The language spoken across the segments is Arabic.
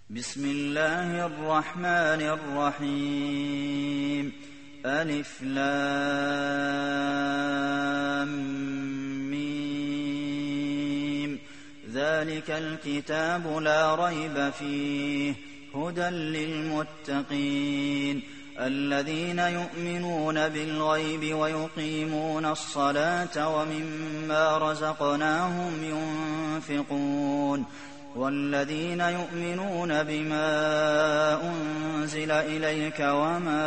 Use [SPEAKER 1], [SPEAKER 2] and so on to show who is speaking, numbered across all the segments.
[SPEAKER 1] بسم الله الرحمن الرحيم ألف لام ميم ذلك الكتاب لا ريب فيه هدى للمتقين الذين يؤمنون بالغيب ويقيمون الصلاة ومما رزقناهم ينفقون والذين يؤمنون بما أنزل إليك وما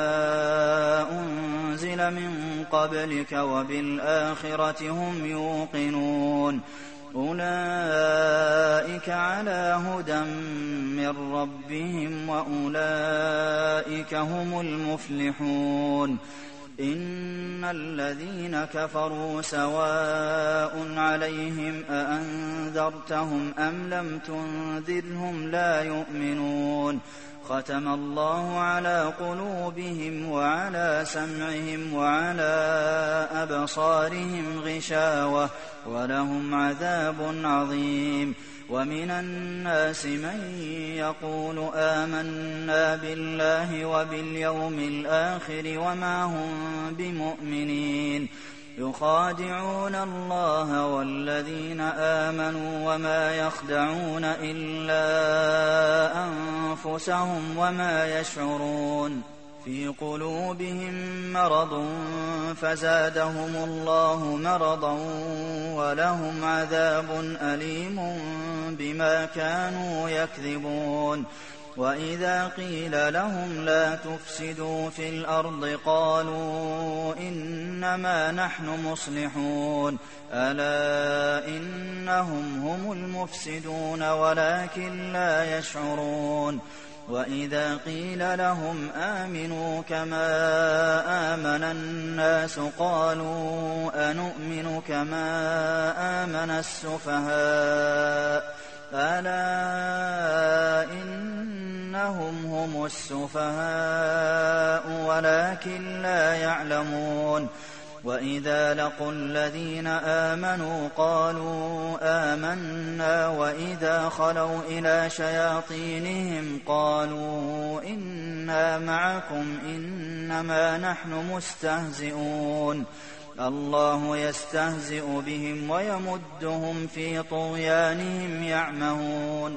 [SPEAKER 1] أنزل من قبلك وبالآخرة هم يوقنون أولئك على هدى من ربهم وأولئك هم المفلحون إن الذين كفروا سواء عليهم أأنذرتهم أم لم تنذرهم لا يؤمنون ختم الله على قلوبهم وعلى سمعهم وعلى أبصارهم غشاوة ولهم عذاب عظيم ومن الناس من يقول آمنا بالله وباليوم الآخر وما هم بمؤمنين يخادعون الله والذين آمنوا وما يخدعون إلا أنفسهم وما يشعرون في قلوبهم مرض فزادهم الله مرضا ولهم عذاب أليم بما كانوا يكذبون وإذا قيل لهم لا تفسدوا في الأرض قالوا إنما نحن مصلحون ألا إنهم هم المفسدون ولكن لا يشعرون وإذا قيل لهم آمنوا كما آمن الناس قالوا أنؤمن كما آمن السفهاء ألا إنهم هم السفهاء ولكن لا يعلمون وإذا لقوا الذين آمنوا قالوا آمنا وإذا خلوا إلى شياطينهم قالوا إنا معكم إنما نحن مستهزئون الله يستهزئ بهم ويمدهم في طغيانهم يعمهون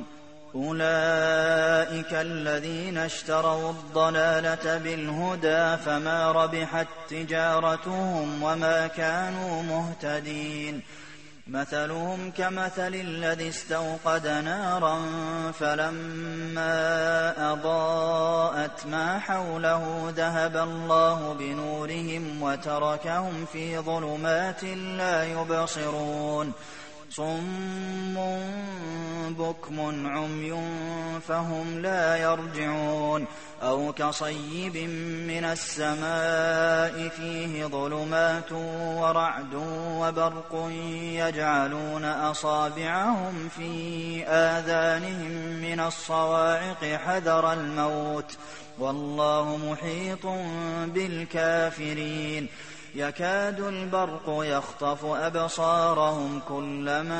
[SPEAKER 1] أولئك الذين اشتروا الضلالة بالهدى فما ربحت تجارتهم وما كانوا مهتدين مثلهم كمثل الذي استوقد نارا فلما أضاءت ما حوله ذهب الله بنورهم وتركهم في ظلمات لا يبصرون صم بكم عمي فهم لا يرجعون أو كصيب من السماء فيه ظلمات ورعد وبرق يجعلون أصابعهم في آذانهم من الصواعق حذر الموت والله محيط بالكافرين يكاد البرق يخطف أبصارهم كلما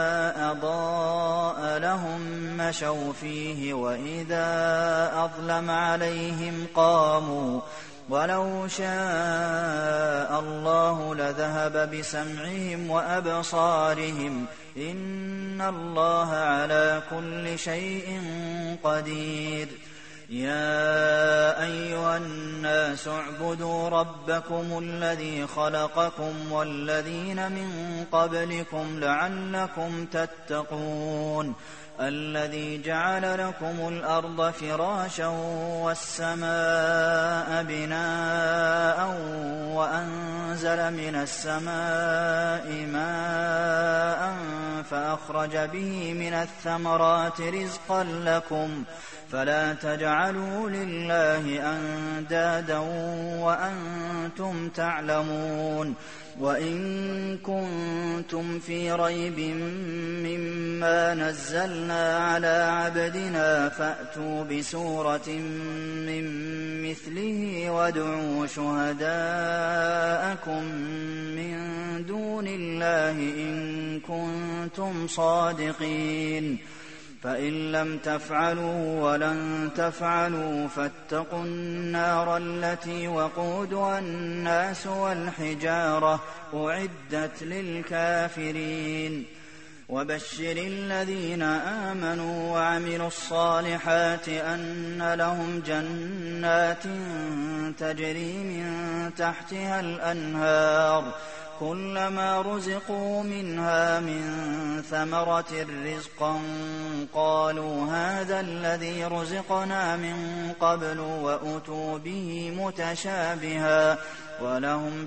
[SPEAKER 1] أضاء لهم مشوا فيه وإذا أظلم عليهم قاموا ولو شاء الله لذهب بسمعهم وأبصارهم إن الله على كل شيء قدير يا أيها الناس اعبدوا ربكم الذي خلقكم والذين من قبلكم لعلكم تتقون الذي جعل لكم الأرض فراشا والسماء بناء وأنزل من السماء ماء فأخرج به من الثمرات رزقا لكم فلا تجعلوا لله أندادا وأنتم تعلمون وإن كنتم في ريب مما نزلنا على عبدنا فأتوا بسورة من مثله وادعوا شهداءكم من دون الله إن كنتم صادقين فإن لم تفعلوا ولن تفعلوا فاتقوا النار التي وقودها الناس والحجارة أعدت للكافرين وبشر الذين آمنوا وعملوا الصالحات أن لهم جنات تجري من تحتها الأنهار كلما رزقوا منها من ثمرة رزقا قالوا هذا الذي رزقنا من قبل وأتوا به متشابها ولهم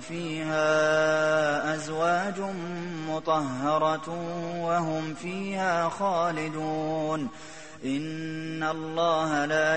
[SPEAKER 1] فيها أزواج مطهرة وهم فيها خالدون إن الله لا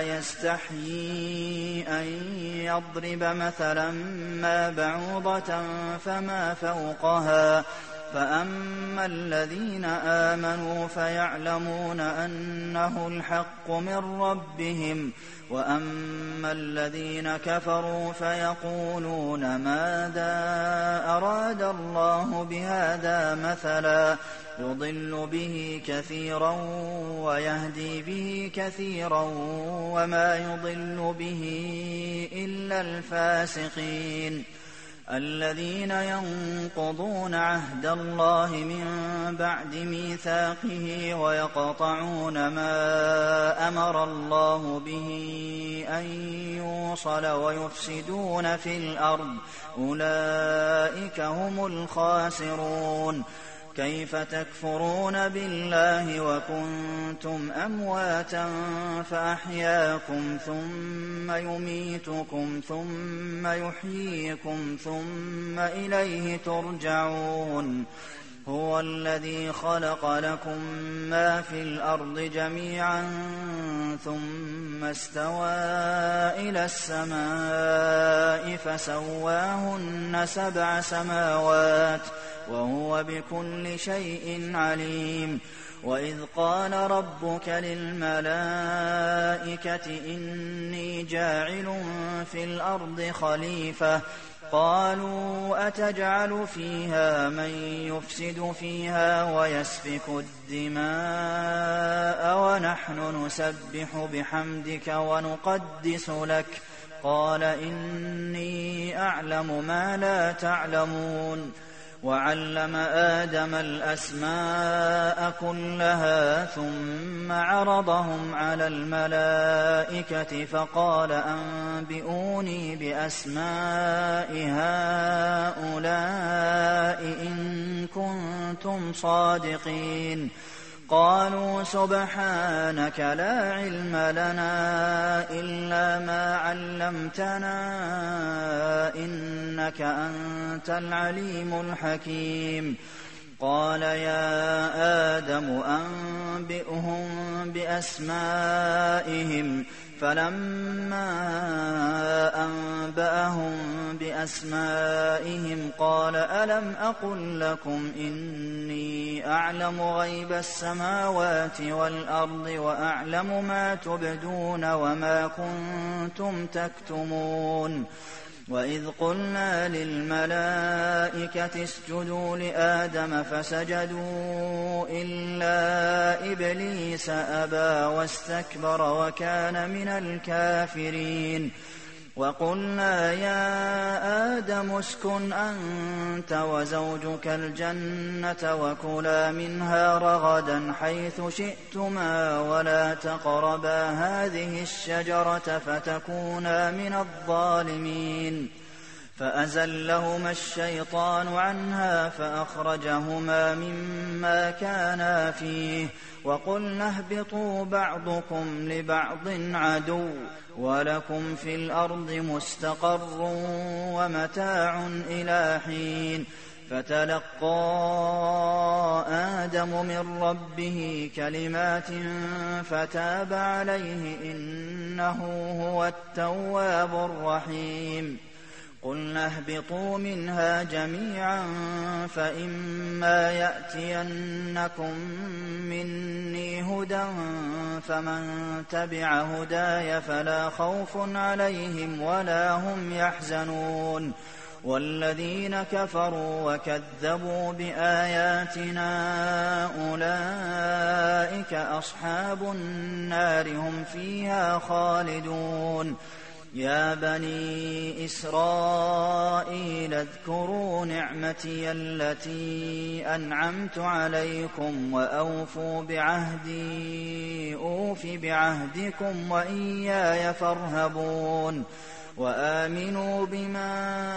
[SPEAKER 1] يستحيي أن يضرب مثلا ما بعوضة فما فوقها فأما الذين آمنوا فيعلمون أنه الحق من ربهم وأما الذين كفروا فيقولون ماذا أراد الله بهذا مثلا يضل به كثيرا ويهدي به كثيرا وما يضل به إلا الفاسقين الذين ينقضون عهد الله من بعد ميثاقه ويقطعون ما أمر الله به أن يوصل ويفسدون في الأرض أولئك هم الخاسرون كيف تكفرون بالله وكنتم أمواتا فأحياكم ثم يميتكم ثم يحييكم ثم إليه ترجعون هو الذي خلق لكم ما في الأرض جميعا ثم استوى إلى السماء فسواهن 7 سماوات وهو بكل شيء عليم وإذ قال ربك للملائكة إني جاعل في الأرض خليفة قالوا أتجعل فيها من يفسد فيها ويسفك الدماء ونحن نسبح بحمدك ونقدس لك قال إني أعلم ما لا تعلمون وعلم آدم الأسماء كلها ثم عرضهم على الملائكة فقال أنبئوني بأسماء هؤلاء إن كنتم صادقين قالوا سبحانك لا علم لنا إلا ما علمتنا إنك أنت العليم الحكيم قال يا آدم أنبئهم بأسمائهم فلما أنبأهم بأسمائهم قال ألم أقل لكم إني أعلم غيب السماوات والأرض وأعلم ما تبدون وما كنتم تكتمون وإذ قلنا للملائكة اسجدوا لآدم فسجدوا إلا إبليس أبى واستكبر وكان من الكافرين وقلنا يا آدم اسكن أنت وزوجك الجنة وكلا منها رغدا حيث شئتما ولا تقربا هذه الشجرة فتكونا من الظالمين فأزلهما الشيطان عنها فأخرجهما مما كانا فيه وقلنا اهبطوا بعضكم لبعض عدو ولكم في الأرض مستقر ومتاع إلى حين فتلقى آدم من ربه كلمات فتاب عليه إنه هو التواب الرحيم قلنا اهبطوا منها جميعا فإما يأتينكم مني هدى فمن تبع هداي فلا خوف عليهم ولا هم يحزنون والذين كفروا وكذبوا بآياتنا أولئك أصحاب النار هم فيها خالدون يا بني إسرائيل اذكروا نعمتي التي أنعمت عليكم وأوفوا بعهدي أوف بعهدكم وإياي فارهبون وآمنوا بما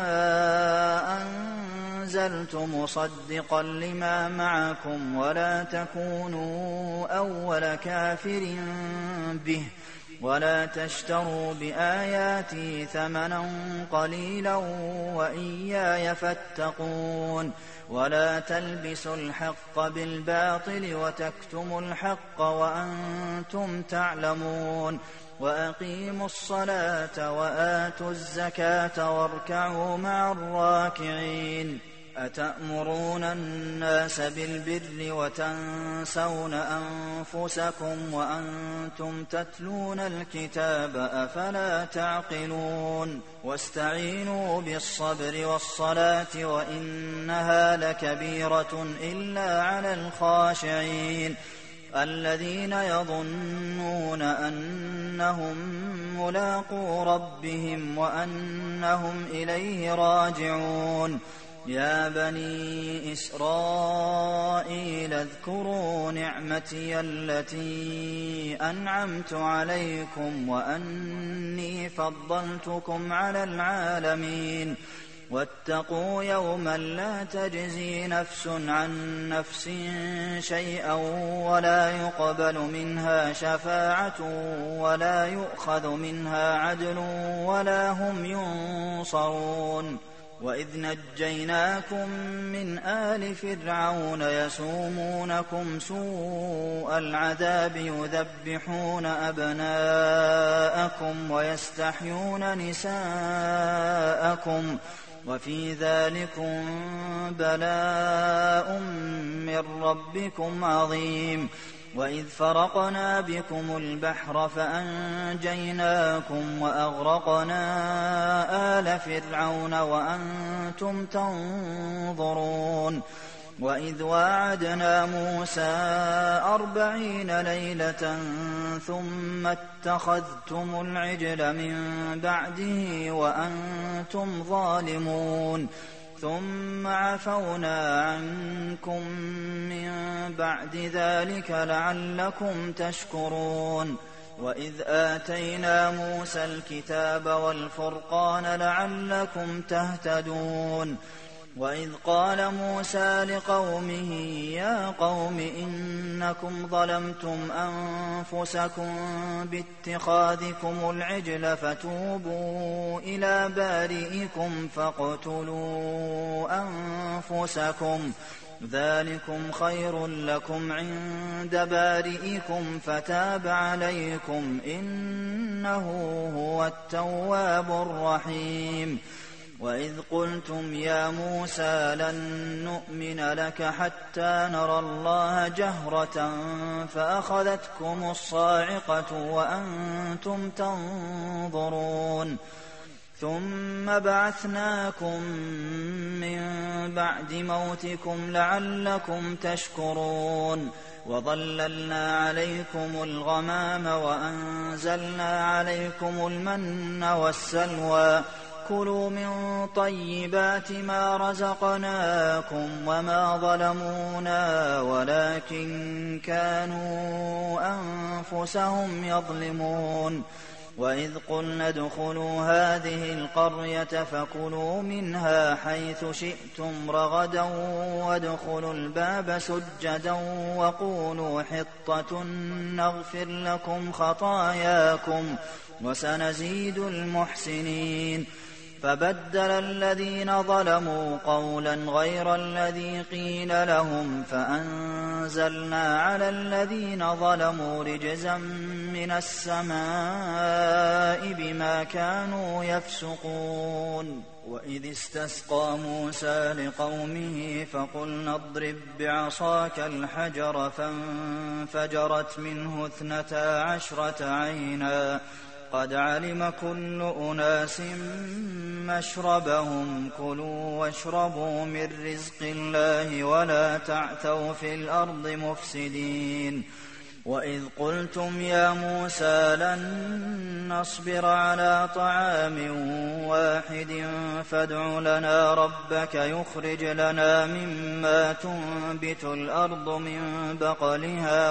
[SPEAKER 1] أنزلت مصدقا لما معكم ولا تكونوا أول كافر به ولا تشتروا بآياتي ثمنا قليلا وإياي فاتقون ولا تلبسوا الحق بالباطل وتكتموا الحق وأنتم تعلمون وأقيموا الصلاة وآتوا الزكاة واركعوا مع الراكعين أتأمرون الناس بالبر وتنسون أنفسكم وأنتم تتلون الكتاب أفلا تعقلون واستعينوا بالصبر والصلاة وإنها لكبيرة إلا على الخاشعين الذين يظنون أنهم ملاقو ربهم وأنهم إليه راجعون يا بني إسرائيل اذكروا نعمتي التي أنعمت عليكم وأني فضلتكم على العالمين واتقوا يوما لا تجزي نفس عن نفس شيئا ولا يقبل منها شفاعة ولا يؤخذ منها عدل ولا هم ينصرون وإذ نجيناكم من آل فرعون يسومونكم سوء العذاب يذبحون أبناءكم ويستحيون نساءكم وفي ذلكم بلاء من ربكم عظيم وإذ فرقنا بكم البحر فأنجيناكم وأغرقنا آل فرعون وأنتم تنظرون وإذ واعدنا موسى 40 ليلة ثم اتخذتم العجل من بعده وأنتم ظالمون ثم عفونا عنكم من بعد ذلك لعلكم تشكرون وإذ آتينا موسى الكتاب والفرقان لعلكم تهتدون وإذ قال موسى لقومه يا قوم إنكم ظلمتم أنفسكم باتخاذكم العجل فتوبوا إلى بارئكم فاقتلوا أنفسكم ذلكم خير لكم عند بارئكم فتاب عليكم إنه هو التواب الرحيم وإذ قلتم يا موسى لن نؤمن لك حتى نرى الله جهرة فأخذتكم الصاعقة وأنتم تنظرون ثم بعثناكم من بعد موتكم لعلكم تشكرون وظللنا عليكم الغمام وأنزلنا عليكم المن والسلوى كلوا من طيبات ما رزقناكم وما ظلمونا ولكن كانوا أنفسهم يظلمون وإذ قلنا ادخلوا هذه القرية فكلوا منها حيث شئتم رغدا وادخلوا الباب سجدا وقولوا حطة نغفر لكم خطاياكم وسنزيد المحسنين فبدل الذين ظلموا قولا غير الذي قيل لهم فأنزلنا على الذين ظلموا رجزا من السماء بما كانوا يفسقون وإذ استسقى موسى لقومه فقلنا اضرب بعصاك الحجر فانفجرت منه 12 عينا قد علم كل أناس مشربهم كلوا واشربوا من رزق الله ولا تعثوا في الأرض مفسدين وإذ قلتم يا موسى لن نصبر على طعام واحد فادع لنا ربك يخرج لنا مما تنبت الأرض من بقلها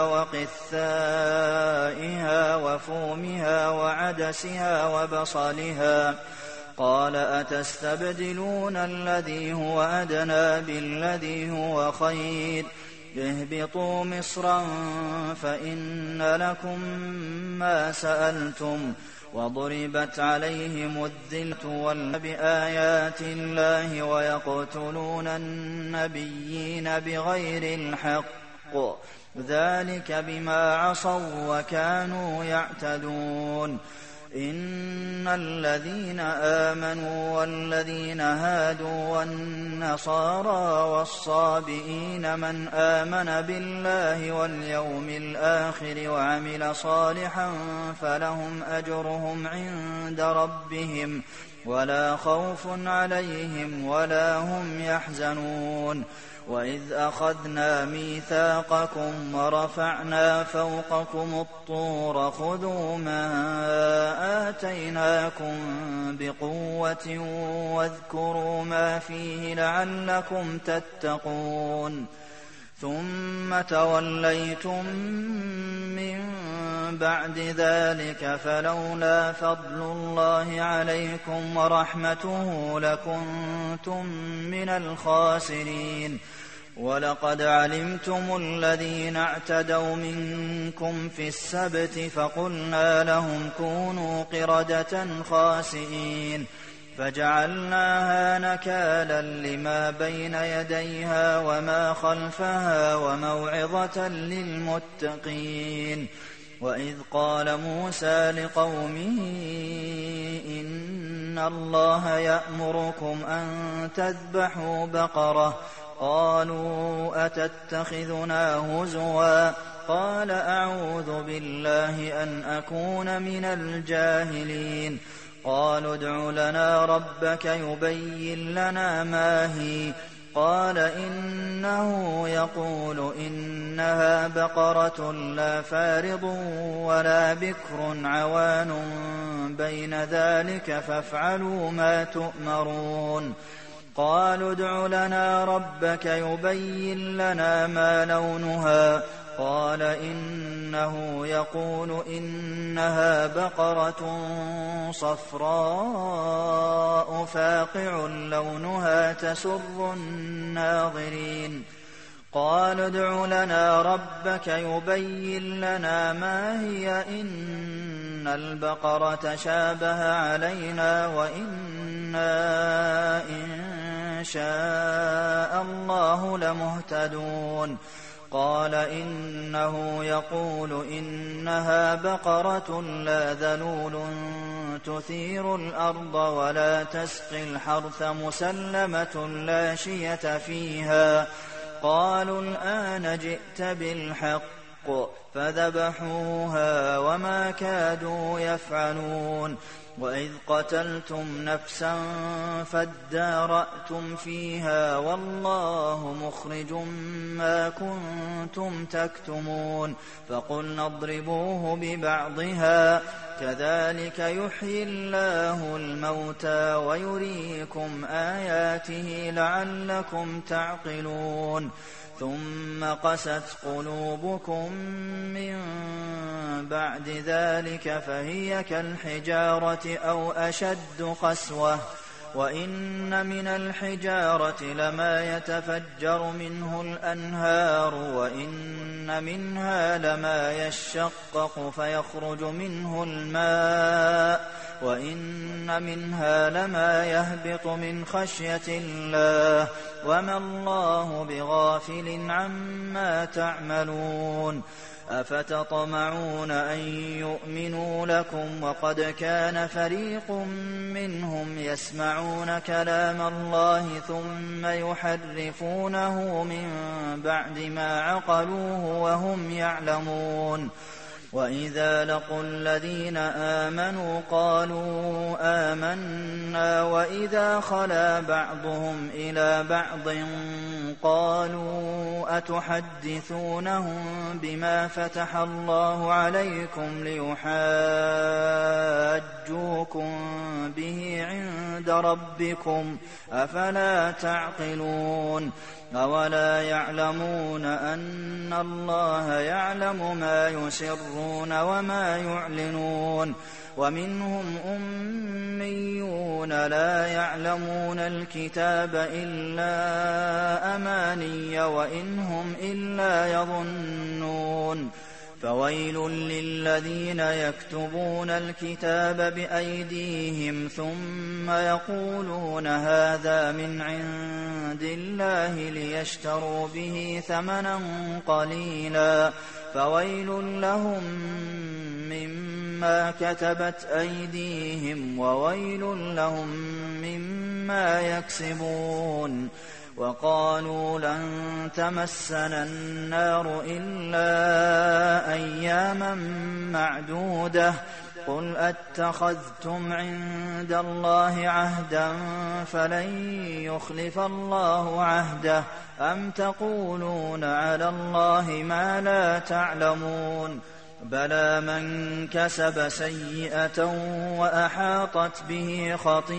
[SPEAKER 1] وقثائها وفومها وعدسها وبصلها قال أتستبدلون الذي هو أدنى بالذي هو خير اهبطوا مصرا فإن لكم ما سألتم وضربت عليهم الذلة بآيات الله ويقتلون النبيين بغير الحق ذلك بما عصوا وكانوا يعتدون إن الذين آمنوا والذين هادوا والنصارى والصابئين من آمن بالله واليوم الآخر وعمل صالحا فلهم أجرهم عند ربهم ولا خوف عليهم ولا هم يحزنون وإذ أخذنا ميثاقكم ورفعنا فوقكم الطور خذوا ما آتيناكم بقوة واذكروا ما فيه لعلكم تتقون ثم توليتم من بعد ذلك فلولا فضل الله عليكم ورحمته لكنتم من الخاسرين ولقد علمتم الذين اعتدوا منكم في السبت فقلنا لهم كونوا قردة خاسئين فجعلناها نكالا لما بين يديها وما خلفها وموعظة للمتقين وإذ قال موسى لقومه إن الله يأمركم أن تذبحوا بقرة قالوا أتتخذنا هزوا قال أعوذ بالله أن أكون من الجاهلين قالوا ادع لنا ربك يبين لنا ما هي قال إنه يقول إنها بقرة لا فارض ولا بكر عوان بين ذلك فافعلوا ما تؤمرون قالوا ادع لنا ربك يبين لنا ما لونها قال إنه يقول إنها بقرة صفراء فاقع لونها تسر الناظرين قالوا ادع لنا ربك يبين لنا ما هي إن البقرة شابه علينا وإنا إن شاء الله لمهتدون قال إنه يقول إنها بقرة لا ذلول تثير الأرض ولا تسقي الحرث مسلمة لا شية فيها قالوا الآن جئت بالحق فذبحوها وما كادوا يفعلون وإذ قتلتم نفسا فادارأتم فيها والله مخرج ما كنتم تكتمون فقلنا اضربوه ببعضها كذلك يحيي الله الموتى ويريكم آياته لعلكم تعقلون ثم قست قلوبكم من بعد ذلك فهي كالحجارة أو أشد قسوة وإن من الحجارة لما يتفجر منه الأنهار وإن منها لما يشقق فيخرج منه الماء وإن منها لما يهبط من خشية الله وما الله بغافل عما تعملون أفتطمعون أن يؤمنوا لكم وقد كان فريق منهم يسمعون كلام الله ثم يحرفونه من بعد ما عقلوه وهم يعلمون وَإِذَا لَقُوا الَّذِينَ آمَنُوا قَالُوا آمَنَّا وَإِذَا خَلَا بَعْضُهُمْ إِلَىٰ بَعْضٍ قَالُوا أَتُحَدِّثُونَهُم بِمَا فَتَحَ اللَّهُ عَلَيْكُمْ لِيُحَاجُّوكُم بِهِ عِندَ رَبِّكُمْ ۚ أَفَلَا تَعْقِلُونَ أَوَلَا يَعْلَمُونَ أَنَّ اللَّهَ يَعْلَمُ مَا يُسِرُّونَ وَمَا يُعْلِنُونَ وَمِنْهُمْ أُمِّيُّونَ لَا يَعْلَمُونَ الْكِتَابَ إِلَّا أَمَانِيَّ وَإِنْ هُمْ إِلَّا يَظُنُّونَ فَوَيْلٌ لِّلَّذِينَ يَكْتُبُونَ الْكِتَابَ بِأَيْدِيهِمْ ثُمَّ يَقُولُونَ هَٰذَا مِنْ عِندِ اللَّهِ لِيَشْتَرُوا بِهِ ثَمَنًا قَلِيلًا فَوَيْلٌ لَّهُم مِّمَّا كَتَبَتْ أَيْدِيهِمْ وَوَيْلٌ لَّهُم مِّمَّا يَكْسِبُونَ وَقَالُوا لَن تَمَسَّنَا النَّارُ إِلَّا أَيَّامًا مَّعْدُودَةً ۚ قُلْ أَتَّخَذْتُمْ عِندَ اللَّهِ عَهْدًا فَلَن يُخْلِفَ اللَّهُ عَهْدَهُ أَمْ تَقُولُونَ عَلَى اللَّهِ مَا لَا تَعْلَمُونَ بَلَىٰ مَن كَسَبَ سَيِّئَةً وَأَحَاطَتْ بِهِ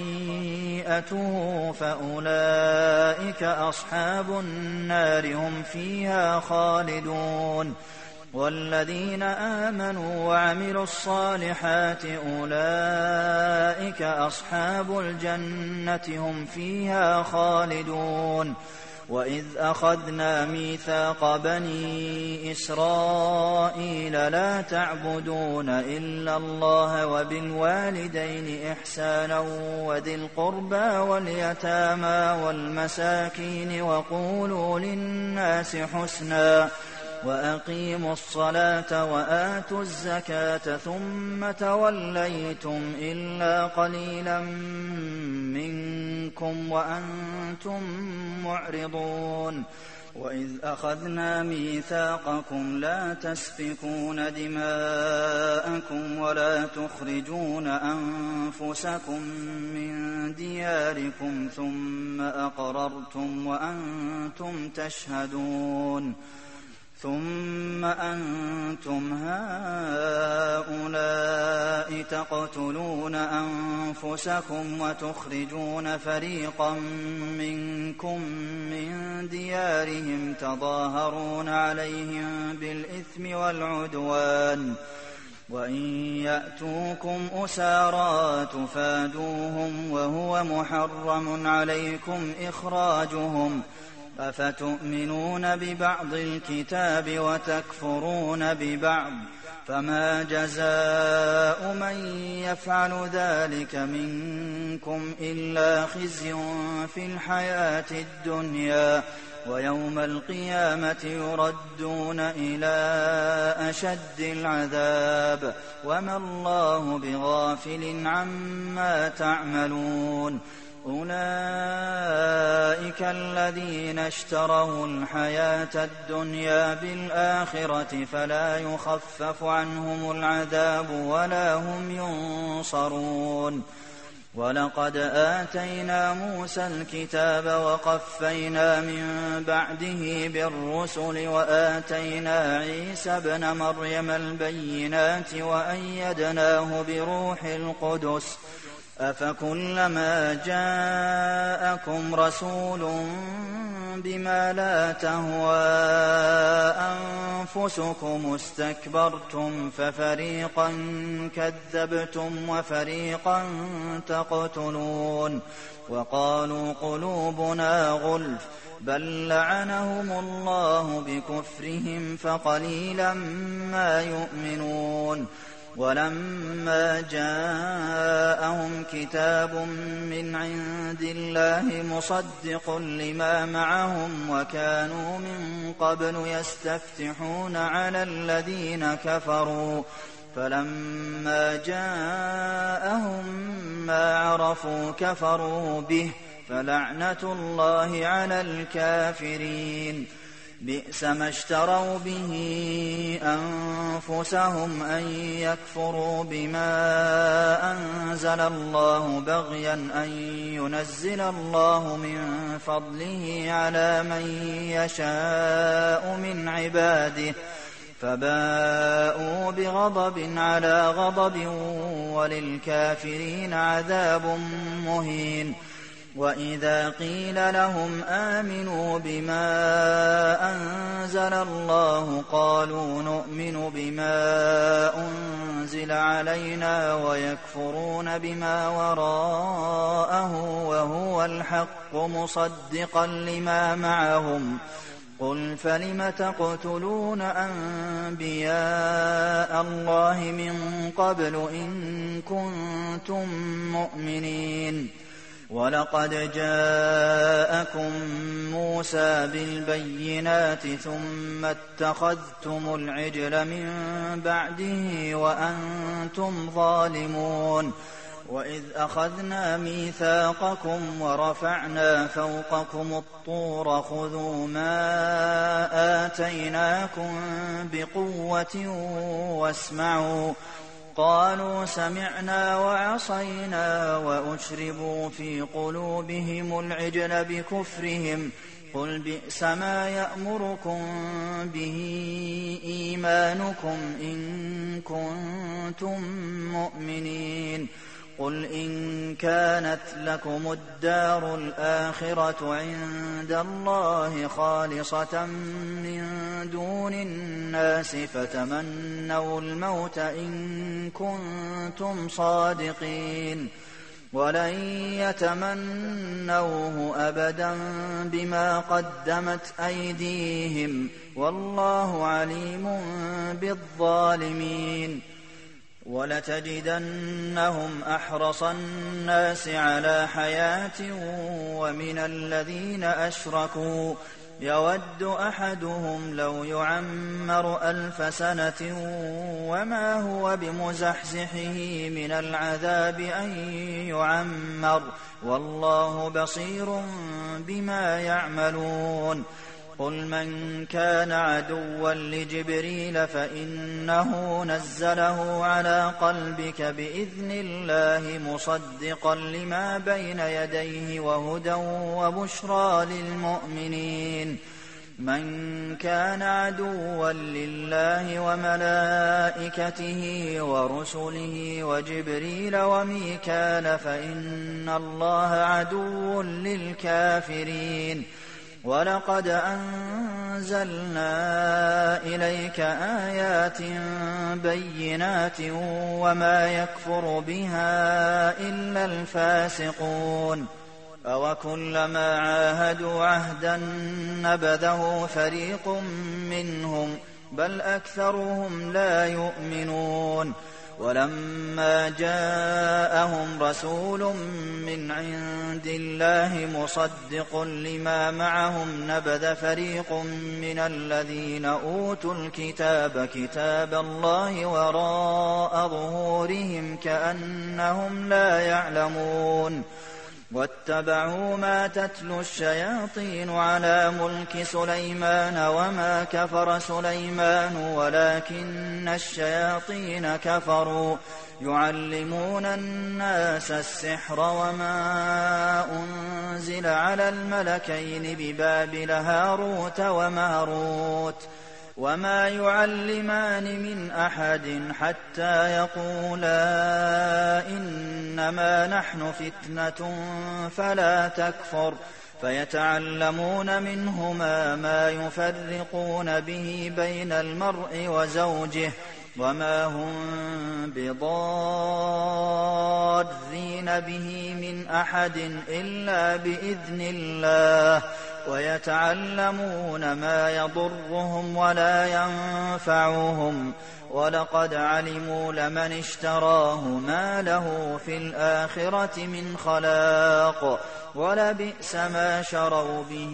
[SPEAKER 1] خَطِيئَتُهُ فَأُولَٰئِكَ أَصْحَابُ النَّارِ هُمْ فِيهَا خَالِدُونَ وَالَّذِينَ آمَنُوا وَعَمِلُوا الصَّالِحَاتِ أُولَٰئِكَ أَصْحَابُ الْجَنَّةِ هُمْ فِيهَا خَالِدُونَ وَإِذْ أَخَذْنَا مِيثَاقَ بَنِي إِسْرَائِيلَ لَا تَعْبُدُونَ إِلَّا اللَّهَ وَبِالْوَالِدَيْنِ إِحْسَانًا وَذِي الْقُرْبَىٰ وَالْيَتَامَىٰ وَالْمَسَاكِينِ وَقُولُوا لِلنَّاسِ حُسْنًا وَأَقِيمُوا الصَّلَاةَ وَآتُوا الزَّكَاةَ ثُمَّ تَوَلَّيْتُمْ إِلَّا قَلِيلًا مِّنكُمْ وَأَنتُم مُّعْرِضُونَ وَإِذْ أَخَذْنَا مِيثَاقَكُمْ لَا تَسْفِكُونَ دِمَاءَكُمْ وَلَا تُخْرِجُونَ أَنفُسَكُم مِّن دِيَارِكُمْ ثُمَّ أَقْرَرْتُمْ وَأَنتُمْ تَشْهَدُونَ ثُمَّ أَنتُمْ هَٰؤُلَاءِ تَقْتُلُونَ أَنفُسَكُمْ وَتُخْرِجُونَ فَرِيقًا مِّنكُم مِّن دِيَارِهِمْ تَظَاهَرُونَ عَلَيْهِم بِالْإِثْمِ وَالْعُدْوَانِ وَإِن يَأْتُوكُمْ أُسَارَىٰ تُفَادُوهُمْ وَهُوَ مُحَرَّمٌ عَلَيْكُمْ إِخْرَاجُهُمْ أَفَتُؤْمِنُونَ بِبَعْضِ الْكِتَابِ وَتَكْفُرُونَ بِبَعْضٍ ۚ فَمَا جَزَاءُ مَن يَفْعَلُ ذَٰلِكَ مِنكُمْ إِلَّا خِزْيٌ فِي الْحَيَاةِ الدُّنْيَا ۖ وَيَوْمَ الْقِيَامَةِ يُرَدُّونَ إِلَىٰ أَشَدِّ الْعَذَابِ ۗ وَمَا اللَّهُ بِغَافِلٍ عَمَّا تَعْمَلُونَ أُولَٰئِكَ الَّذِينَ اشْتَرَوُا الْحَيَاةَ الدُّنْيَا بِالْآخِرَةِ فَلَا يُخَفَّفُ عَنْهُمُ الْعَذَابُ وَلَا هُمْ يُنصَرُونَ وَلَقَدْ آتَيْنَا مُوسَى الْكِتَابَ وَقَفَّيْنَا مِن بَعْدِهِ بِالرُّسُلِ وَآتَيْنَا عِيسَى ابْنَ مَرْيَمَ الْبَيِّنَاتِ وَأَيَّدْنَاهُ بِرُوحِ الْقُدُسِ ۗ أَفَكُلَّمَا جَاءَكُمْ رَسُولٌ بِمَا لَا تَهْوَىٰ أَنفُسُكُمُ اسْتَكْبَرْتُمْ فَفَرِيقًا كَذَّبْتُمْ وَفَرِيقًا تَقْتُلُونَ وَقَالُوا قُلُوبُنَا غُلْفٌ بَل لَّعَنَهُمُ اللَّهُ بِكُفْرِهِمْ فَقَلِيلًا مَّا يُؤْمِنُونَ وَلَمَّا جَاءَهُمْ كِتَابٌ مِّنْ عِندِ اللَّهِ مُصَدِّقٌ لِّمَا مَعَهُمْ وَكَانُوا مِن قَبْلُ يَسْتَفْتِحُونَ عَلَى الَّذِينَ كَفَرُوا فَلَمَّا جَاءَهُم مَّا عَرَفُوا كَفَرُوا بِهِ ۚ فَلَعْنَةُ اللَّهِ عَلَى الْكَافِرِينَ بئس ما اشتروا به أنفسهم أن يكفروا بما أنزل الله بغيا أن ينزل الله من فضله على من يشاء من عباده فباءوا بغضب على غضب وللكافرين عذاب مهين. وإذا قيل لهم آمنوا بما أنزل الله قالوا نؤمن بما أنزل علينا ويكفرون بما وراءه وهو الحق مصدقا لما معهم قل فلم تقتلون أنبياء الله من قبل إن كنتم مؤمنين ولقد جاءكم موسى بالبينات ثم اتخذتم العجل من بعده وأنتم ظالمون وإذ أخذنا ميثاقكم ورفعنا فوقكم الطور خذوا ما آتيناكم بقوة واسمعوا قالوا سمعنا وعصينا وأشربوا في قلوبهم العجل بكفرهم قل بئس ما يأمركم به إيمانكم إن كنتم مؤمنين قل إن كانت لكم الدار الآخرة عند الله خالصة من دون الناس فتمنوا الموت إن كنتم صادقين ولن يتمنوه أبدا بما قدمت أيديهم والله عليم بالظالمين ولتجدنهم أحرص الناس على حياة ومن الذين أشركوا يود أحدهم لو يعمر 1000 سنة وما هو بمزحزحه من العذاب أن يعمر والله بصير بما يعملون قل من كان عدوا لجبريل فإنه نزله على قلبك بإذن الله مصدقا لما بين يديه وهدى وبشرى للمؤمنين من كان عدوا لله وملائكته ورسله وجبريل وميكال فإن الله عدو للكافرين ولقد أنزلنا إليك آيات بينات وما يكفر بها إلا الفاسقون أوكلما عاهدوا عهدا نبذه فريق منهم بل أكثرهم لا يؤمنون ولما جاءهم رسول من عند الله مصدق لما معهم نبذ فريق من الذين أوتوا الكتاب كتاب الله وراء ظهورهم كأنهم لا يعلمون واتبعوا ما تتلو الشياطين على ملك سليمان وما كفر سليمان ولكن الشياطين كفروا يعلمون الناس السحر وما أنزل على الملكين ببابل هاروت وماروت وما يعلمان من أحد حتى يقولا إنما نحن فتنة فلا تكفر فيتعلمون منهما ما يفرقون به بين المرء وزوجه وما هم بضارين به من أحد إلا بإذن الله ويتعلمون ما يضرهم ولا ينفعهم ولقد علموا لمن اشتراه ما له في الآخرة من خلاق ولبئس ما شروا به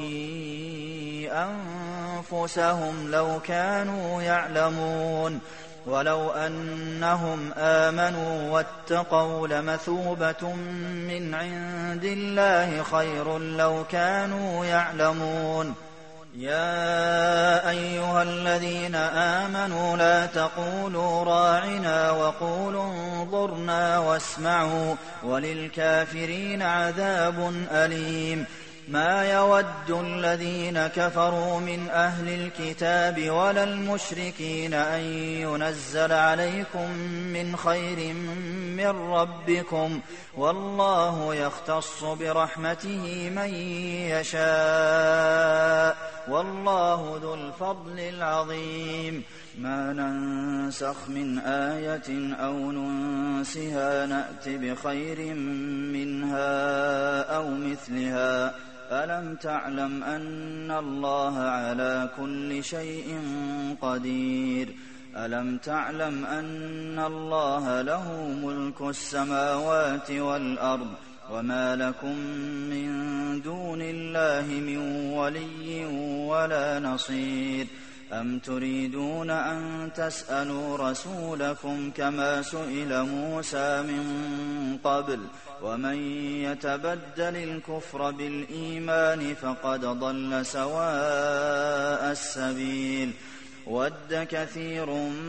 [SPEAKER 1] أنفسهم لو كانوا يعلمون ولو أنهم آمنوا واتقوا لمثوبة من عند الله خير لو كانوا يعلمون يَا أَيُّهَا الَّذِينَ آمَنُوا لَا تَقُولُوا رَاعِنَا وَقُولُوا انظُرْنَا وَاسْمَعُوا وَلِلْكَافِرِينَ عَذَابٌ أَلِيمٌ مَا يَوَدُّ الَّذِينَ كَفَرُوا مِنْ أَهْلِ الْكِتَابِ وَلَا الْمُشْرِكِينَ أَن يُنَزَّلَ عَلَيْكُم مِّنْ خَيْرٍ مِّن رَّبِّكُمْ ۗ وَاللَّهُ يَخْتَصُّ بِرَحْمَتِهِ مَن يَشَاءُ ۗ وَاللَّهُ ذُو الْفَضْلِ الْعَظِيمِ مَا نَنسَخْ مِنْ آيَةٍ أَوْ نُنسِهَا نَأْتِ بِخَيْرٍ مِّنْهَا أَوْ مِثْلِهَا ۗ أَلَمْ تَعْلَمْ أَنَّ اللَّهَ عَلَىٰ كُلِّ شَيْءٍ قَدِيرٌ أَلَمْ تَعْلَمْ أَنَّ اللَّهَ لَهُ مُلْكُ السَّمَاوَاتِ وَالْأَرْضِ وَمَا لَكُم مِّن دُونِ اللَّهِ مِن وَلِيٍّ وَلَا نَصِيرٍ أَمْ تُرِيدُونَ أَن تَسْأَلُوا رَسُولَكُمْ كَمَا سُئِلَ مُوسَىٰ مِن قَبْلُ ۗ وَمَن يَتَبَدَّلِ الْكُفْرَ بِالْإِيمَانِ فَقَدْ ضَلَّ سَوَاءَ السَّبِيلِ وَدَّ كَثِيرٌ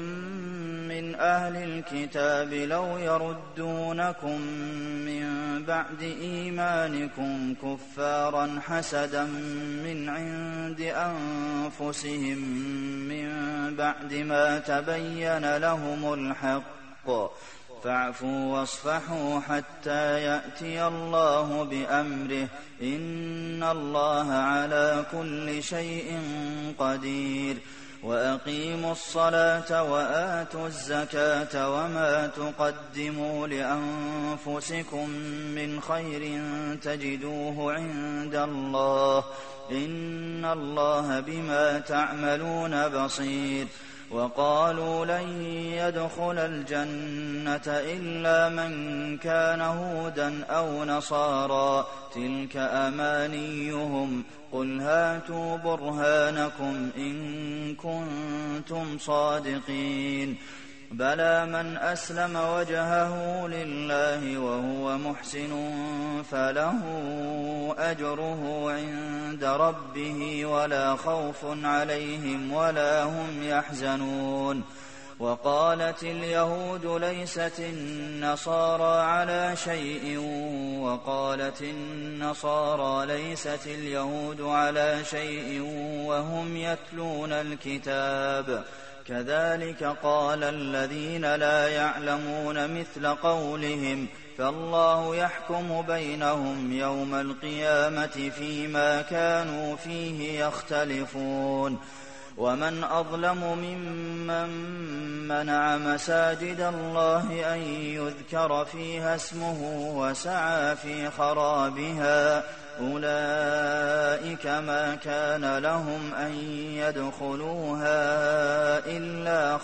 [SPEAKER 1] مِّنْ أَهْلِ الْكِتَابِ لَوْ يَرُدُّونَكُم مِّن بَعْدِ إِيمَانِكُمْ كُفَّارًا حَسَدًا مِّنْ عِندِ أَنفُسِهِم مِّن بَعْدِ مَا تَبَيَّنَ لَهُمُ الْحَقُّ ۖ فَاعْفُوا وَاصْفَحُوا حَتَّىٰ يَأْتِيَ اللَّهُ بِأَمْرِهِ ۗ إِنَّ اللَّهَ عَلَىٰ كُلِّ شَيْءٍ قَدِيرٌ وَأَقِيمُوا الصَّلَاةَ وَآتُوا الزَّكَاةَ وَمَا تُقَدِّمُوا لِأَنفُسِكُم مِّنْ خَيْرٍ تَجِدُوهُ عِندَ اللَّهِ ۗ إِنَّ اللَّهَ بِمَا تَعْمَلُونَ بَصِيرٌ وَقَالُوا لَن يَدْخُلَ الْجَنَّةَ إِلَّا مَن كَانَ هُودًا أَوْ نَصَارَىٰ ۗ تِلْكَ أَمَانِيُّهُمْ ۖ قُلْ هَاتُوا بُرْهَانَكُمْ إِن كُنتُمْ صَادِقِينَ بَلَىٰ مَنْ أَسْلَمَ وَجْهَهُ لِلَّهِ وَهُوَ مُحْسِنٌ فَلَهُ أَجْرُهُ عِندَ رَبِّهِ وَلَا خَوْفٌ عَلَيْهِمْ وَلَا هُمْ يَحْزَنُونَ وَقَالَتِ الْيَهُودُ لَيْسَتِ النَّصَارَىٰ عَلَىٰ شَيْءٍ وَقَالَتِ النَّصَارَىٰ لَيْسَتِ الْيَهُودُ عَلَىٰ شَيْءٍ وَهُمْ يَتْلُونَ الْكِتَابَ كَذَٰلِكَ قَالَ الَّذِينَ لَا يَعْلَمُونَ مِثْلَ قَوْلِهِمْ فَاللَّهُ يَحْكُمُ بَيْنَهُمْ يَوْمَ الْقِيَامَةِ فِيمَا كَانُوا فِيهِ يَخْتَلِفُونَ وَمَنْ أَظْلَمُ مِمَّن مَّنَعَ مَسَاجِدَ اللَّهِ أَن يُذْكَرَ فِيهَا اسْمُهُ وَسَعَىٰ فِي خَرَابِهَا ۚ أُولَٰئِكَ مَا كَانَ لَهُمْ أَن يَدْخُلُوهَا إِلَّا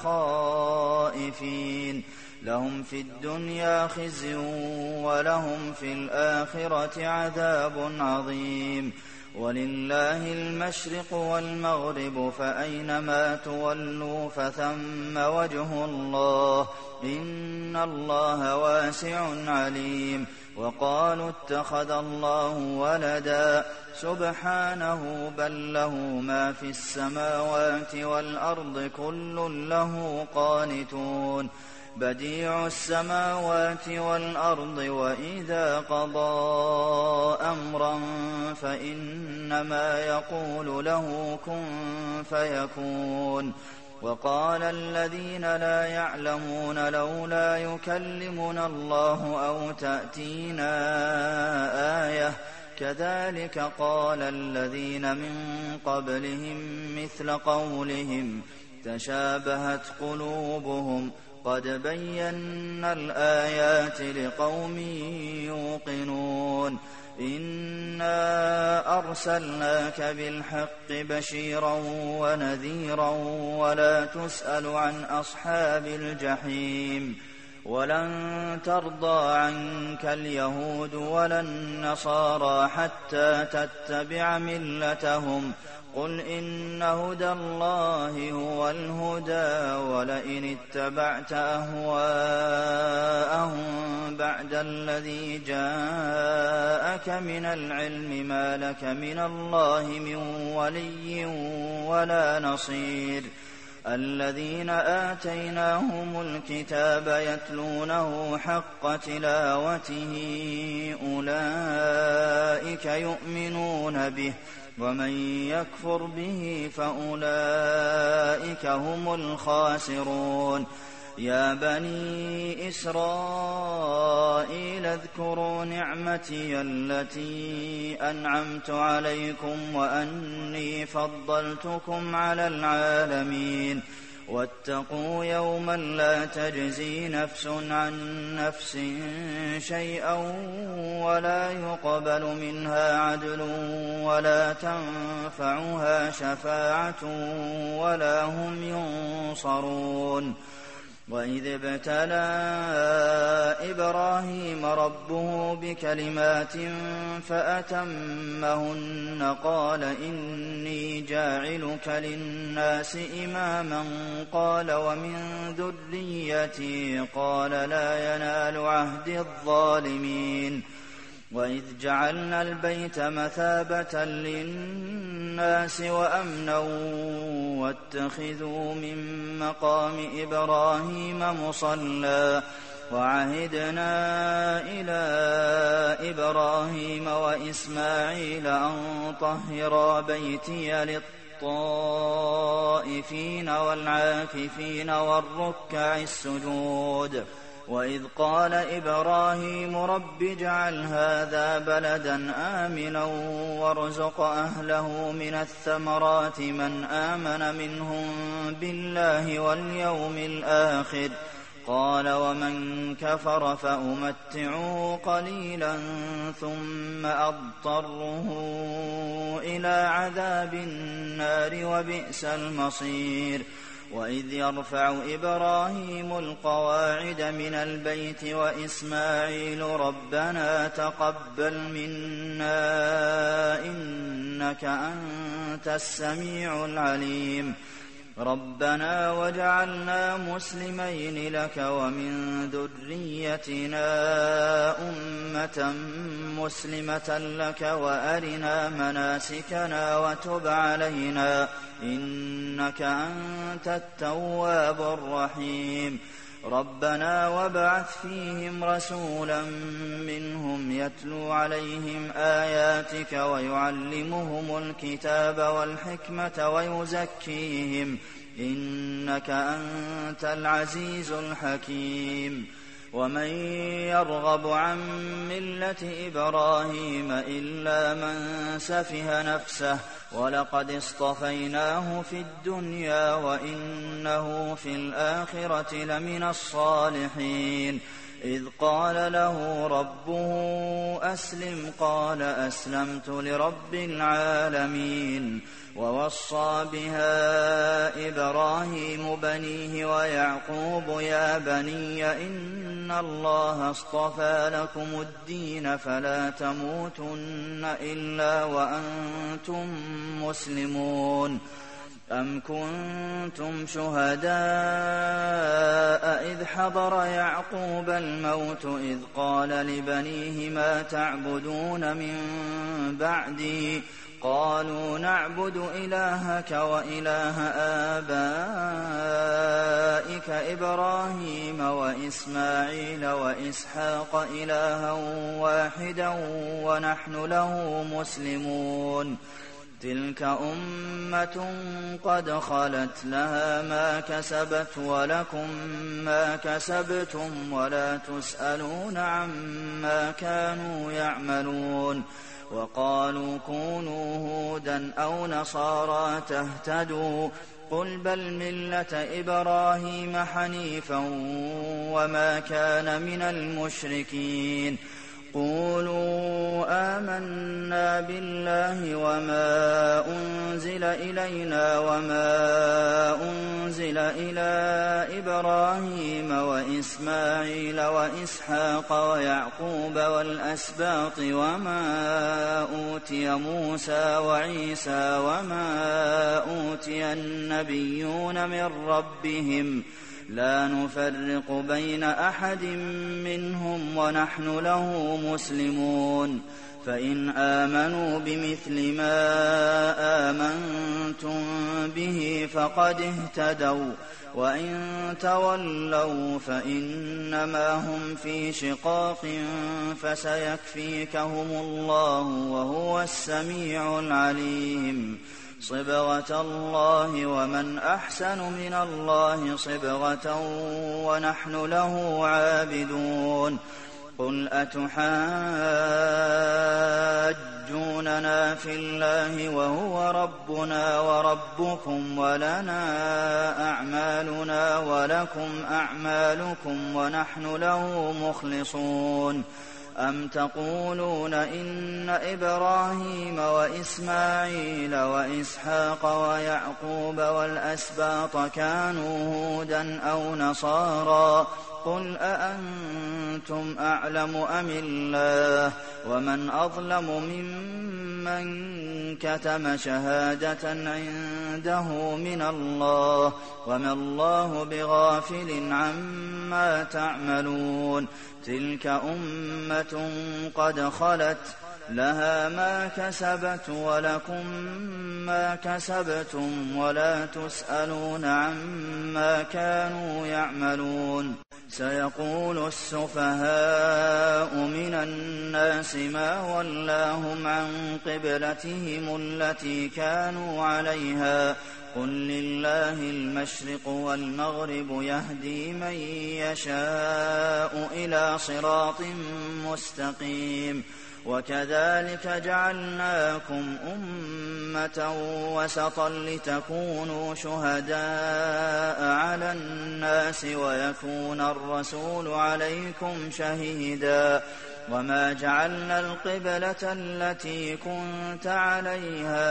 [SPEAKER 1] خَائِفِينَ لَهُمْ فِي الدُّنْيَا خِزْيٌ وَلَهُمْ فِي الْآخِرَةِ عَذَابٌ عَظِيمٌ وَلِلَّهِ الْمَشْرِقُ وَالْمَغْرِبُ فَأَيْنَمَا تُوَلُّوا فَثَمَّ وَجْهُ اللَّهِ ۚ إِنَّ اللَّهَ وَاسِعٌ عَلِيمٌ وَقَالُوا اتَّخَذَ اللَّهُ وَلَدًا سُبْحَانَهُ بَل لَّهُ مَا فِي السَّمَاوَاتِ وَالْأَرْضِ كُلٌّ لَّهُ قَانِتُونَ بَدِيعُ السَّمَاوَاتِ وَالْأَرْضِ وَإِذَا قَضَىٰ أَمْرًا فَإِنَّمَا يَقُولُ لَهُ كُن فَيَكُونُ وَقَالَ الَّذِينَ لَا يَعْلَمُونَ لَوْلَا يُكَلِّمُنَا اللَّهُ أَوْ تَأْتِينَا آيَةٌ ۗ كَذَٰلِكَ قَالَ الَّذِينَ مِن قَبْلِهِم مِّثْلَ قَوْلِهِمْ تَشَابَهَتْ قُلُوبُهُمْ ۗ قَدْ بَيَّنَّا الْآيَاتِ لِقَوْمٍ يُوقِنُونَ إِنَّا أَرْسَلْنَاكَ بِالْحَقِّ بَشِيرًا وَنَذِيرًا وَلَا تُسْأَلُ عَنْ أَصْحَابِ الْجَحِيمِ وَلَن تَرْضَىٰ عَنكَ الْيَهُودُ وَلَا النَّصَارَىٰ حَتَّىٰ تَتَّبِعَ مِلَّتَهُمْ ۗ قُلْ إِنَّ هُدَى اللَّهِ هُوَ الْهُدَىٰ وَلَئِنِ اتَّبَعْتَ أَهْوَاءَهُم بَعْدَ بعد الذي جاءك من العلم ما لك من الله من ولي ولا نصير الذين آتيناهم الكتاب يتلونه حق تلاوته أولئك يؤمنون به ومن يكفر به فأولئك هم الخاسرون يا بني إسرائيل اذكروا نعمتي التي أنعمت عليكم وأني فضلتكم على العالمين واتقوا يوما لا تجزي نفس عن نفس شيئا ولا يقبل منها عدل ولا تنفعها شفاعة ولا هم ينصرون وإذ ابتلى إبراهيم ربه بكلمات فأتمهن قال إني جاعلك للناس إماما قال ومن ذريتي قال لا ينال عهد الظالمين وإذ جعلنا البيت مثابة للناس وأمنا واتخذوا من مقام إبراهيم مصلى وعهدنا إلى إبراهيم وإسماعيل أن طهرا بيتي للطائفين والعاكفين والركع السجود وإذ قال إبراهيم رب اجعل هذا بلدا آمنا وارزق أهله من الثمرات من آمن منهم بالله واليوم الآخر قال ومن كفر فأمتعه قليلا ثم أضطره إلى عذاب النار وبئس المصير وإذ يرفع إبراهيم القواعد من البيت وإسماعيل ربنا تقبل منا إنك أنت السميع العليم ربنا وجعلنا مسلمين لك ومن ذريتنا أمة مسلمة لك وأرنا مناسكنا وتب علينا إنك أنت التواب الرحيم ربنا وابعث فيهم رسولا منهم يتلو عليهم آياتك ويعلمهم الكتاب والحكمة ويزكيهم إنك أنت العزيز الحكيم ومن يرغب عن ملة إبراهيم إلا من سفه نفسه ولقد اصطفيناه في الدنيا وإنه في الآخرة لمن الصالحين إذ قال له ربه أسلم قال أسلمت لرب العالمين ووصى بها إبراهيم بنيه ويعقوب يا بني إن الله اصطفى لكم الدين فلا تموتن إلا وأنتم مسلمون أم كنتم شهداء إذ حضر يعقوب الموت إذ قال لبنيه ما تعبدون من بعدي قالوا نعبد إلهك وإله آبائك إبراهيم وإسماعيل وإسحاق إلها واحدا ونحن له مسلمون تلك أمة قد خلت لها ما كسبت ولكم ما كسبتم ولا تسألون عما كانوا يعملون وقالوا كونوا هودا أو نصارى تهتدوا قل بل ملة إبراهيم حنيفا وما كان من المشركين قولوا آمنا بالله وما أنزل إلينا وما أنزل إلى إبراهيم وإسماعيل وإسحاق ويعقوب والأسباط وما أوتي موسى وعيسى وما أوتي النبيون من ربهم لا نفرق بين أحد منهم ونحن له مسلمون فإن آمنوا بمثل ما آمنتم به فقد اهتدوا وإن تولوا فإنما هم في شقاق فسيكفيكهم الله وهو السميع العليم صبغة الله ومن أحسن من الله صبغة ونحن له عابدون قل أتحاجوننا في الله وهو ربنا وربكم ولنا أعمالنا ولكم أعمالكم ونحن له مخلصون أم تقولون إن إبراهيم وإسماعيل وإسحاق ويعقوب والأسباط كانوا هودا أو نصارى قل أأنتم أعلم أم الله ومن أظلم ممن كتم شهادة عنده من الله وما الله بغافل عما تعملون تلك أمة قد خلت لها ما كسبت ولكم ما كسبتم ولا تسألون عما كانوا يعملون سيقول السفهاء من الناس ما ولاهم عن قبلتهم التي كانوا عليها قل لله المشرق والمغرب يهدي من يشاء إلى صراط مستقيم وكذلك جعلناكم أمة وسطا لتكونوا شهداء على الناس ويكون الرسول عليكم شهيدا وما جعلنا القبلة التي كنت عليها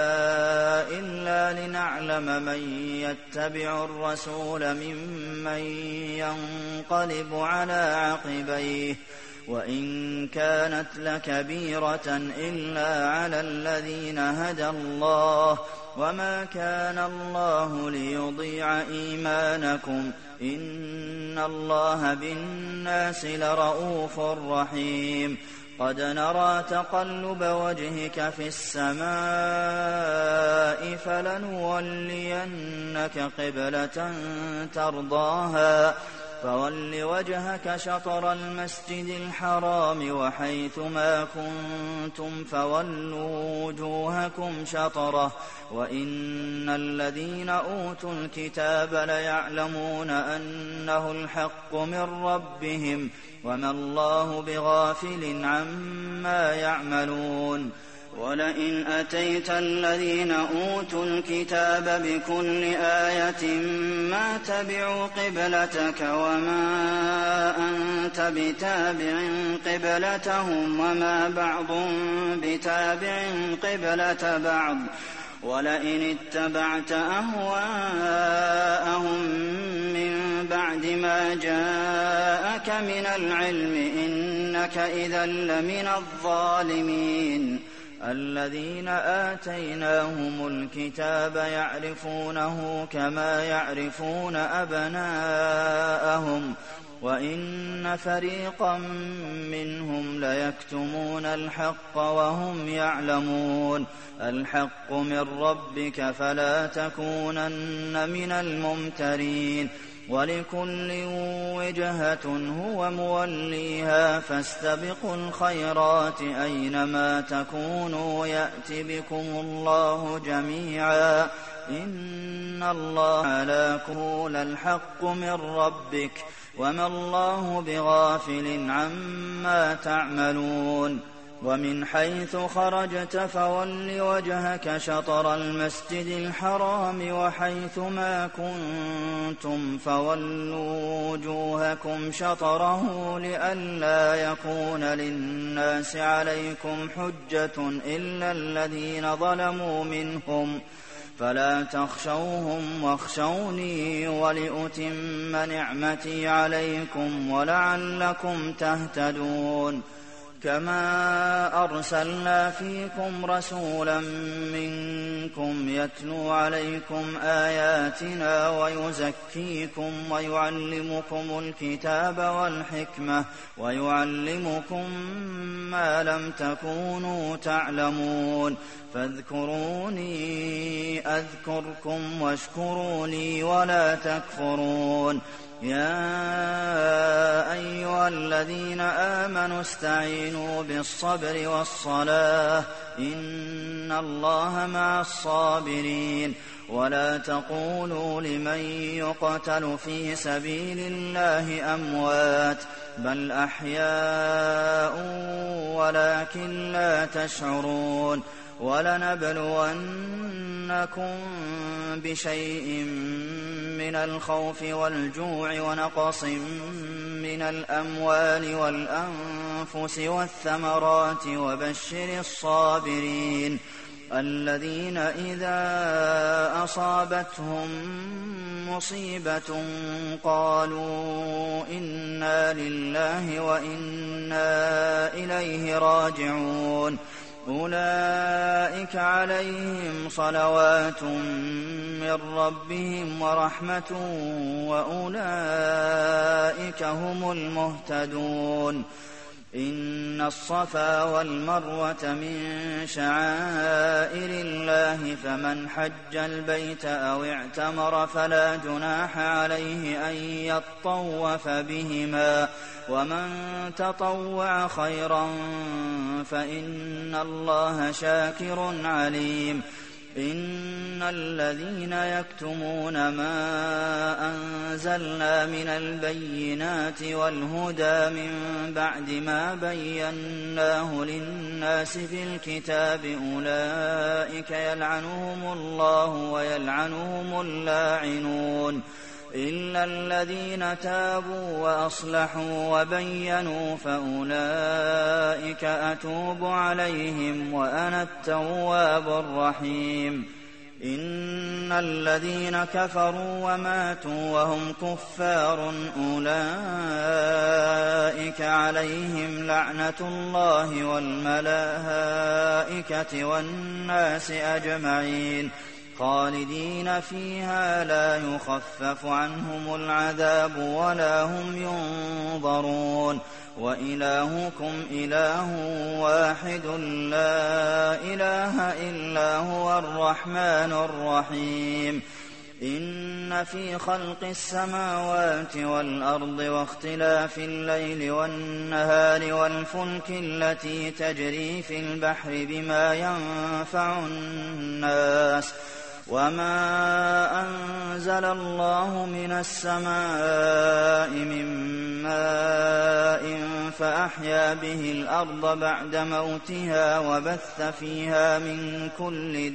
[SPEAKER 1] إلا لنعلم من يتبع الرسول ممن ينقلب على عقبيه وإن كانت لكبيرة إلا على الذين هدى الله وما كان الله ليضيع إيمانكم إن الله بالناس لرءوف رحيم قد نرى تقلب وجهك في السماء فلنولينك قبلة ترضاها فول وجهك شطر المسجد الحرام وحيث ما كنتم فولوا وجوهكم شطره وإن الذين أوتوا الكتاب ليعلمون أنه الحق من ربهم وما الله بغافل عما يعملون ولئن أتيت الذين أوتوا الكتاب بكل آية ما تبعوا قبلتك وما أنت بتابع قبلتهم وما بعضهم بتابع قبلة بعض ولئن اتبعت أهواءهم من بعد ما جاءك من العلم إنك إذا لمن الظالمين الذين آتيناهم الكتاب يعرفونه كما يعرفون أبناءهم وإن فريقا منهم ليكتمون الحق وهم يعلمون الحق من ربك فلا تكونن من الممترين ولكل وجهة هو موليها فاستبقوا الخيرات أينما تكونوا يأت بكم الله جميعا إن الله على كل الحق من ربك وما الله بغافل عما تعملون ومن حيث خرجت فول وجهك شطر المسجد الحرام وحيث ما كنتم فولوا وجوهكم شطره لئلا يكون للناس عليكم حجة إلا الذين ظلموا منهم فلا تخشوهم واخشوني ولأتم نعمتي عليكم ولعلكم تهتدون كما أرسلنا فيكم رسولا منكم يتلو عليكم آياتنا ويزكيكم ويعلمكم الكتاب والحكمة ويعلمكم ما لم تكونوا تعلمون فاذكروني أذكركم واشكروني ولا تكفرون يا أيها الذين آمنوا استعينوا بالصبر والصلاة إن الله مع الصابرين ولا تقولوا لمن يقتل في سبيل الله أموات بل أحياء ولكن لا تشعرون ولنبلونكم بشيء من الخوف والجوع ونقص من الأموال والأنفس والثمرات وبشر الصابرين الذين إذا أصابتهم مصيبة قالوا إنا لله وإنا إليه راجعون أولئك عليهم صلوات من ربهم ورحمة وأولئك هم المهتدون إن الصفا والمروة من شعائر الله فمن حج البيت أو اعتمر فلا جناح عليه أن يطوف بهما ومن تطوع خيرا فإن الله شاكر عليم إن الذين يكتمون ما أنزلنا من البينات والهدى من بعد ما بيناه للناس في الكتاب أولئك يلعنهم الله ويلعنهم اللاعنون إلا الذين تابوا وأصلحوا وبينوا فأولئك أتوب عليهم وأنا التواب الرحيم إن الذين كفروا وماتوا وهم كفار أولئك عليهم لعنة الله والملائكة والناس أجمعين خالدين فيها لا يخفف عنهم العذاب ولا هم ينظرون وإلهكم إله واحد لا إله إلا هو الرحمن الرحيم إن في خلق السماوات والأرض واختلاف الليل والنهار والفلك التي تجري في البحر بما ينفع الناس وما أنزل الله من السماء من ماء فأحيا به الأرض بعد موتها وبث فيها من كل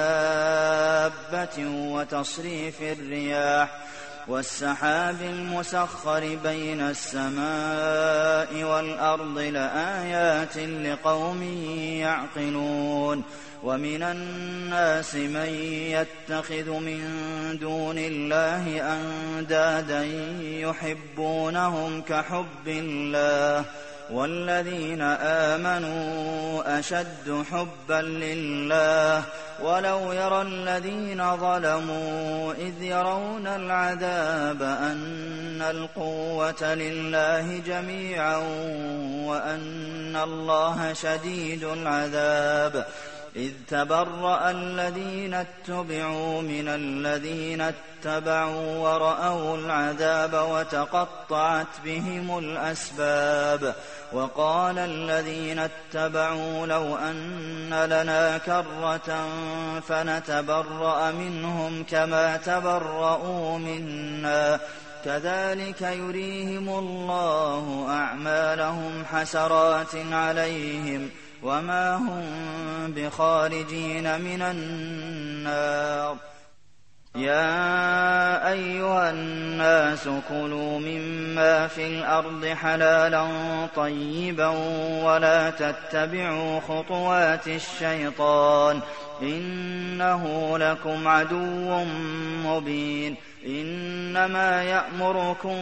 [SPEAKER 1] دابة وتصريف الرياح والسحاب المسخر بين السماء والأرض لآيات لقوم يعقلون ومن الناس من يتخذ من دون الله أندادا يحبونهم كحب الله والذين آمنوا أشد حبا لله ولو يرى الذين ظلموا إذ يرون العذاب أن القوة لله جميعا وأن الله شديد العذاب إذ تبرأ الذين اتبعوا من الذين اتبعوا ورأوا العذاب وتقطعت بهم الأسباب وقال الذين اتبعوا لو أن لنا كرة فنتبرأ منهم كما تبرؤوا منا كذلك يريهم الله أعمالهم حسرات عليهم وما هم بخارجين من النار يَا أَيُّهَا النَّاسُ كُلُوا مِمَّا فِي الْأَرْضِ حَلَالًا طَيِّبًا وَلَا تَتَّبِعُوا خُطُوَاتِ الشَّيْطَانِ ۚ إِنَّهُ لَكُمْ عَدُوٌّ مُّبِينٌ. إِنَّمَا يَأْمُرُكُم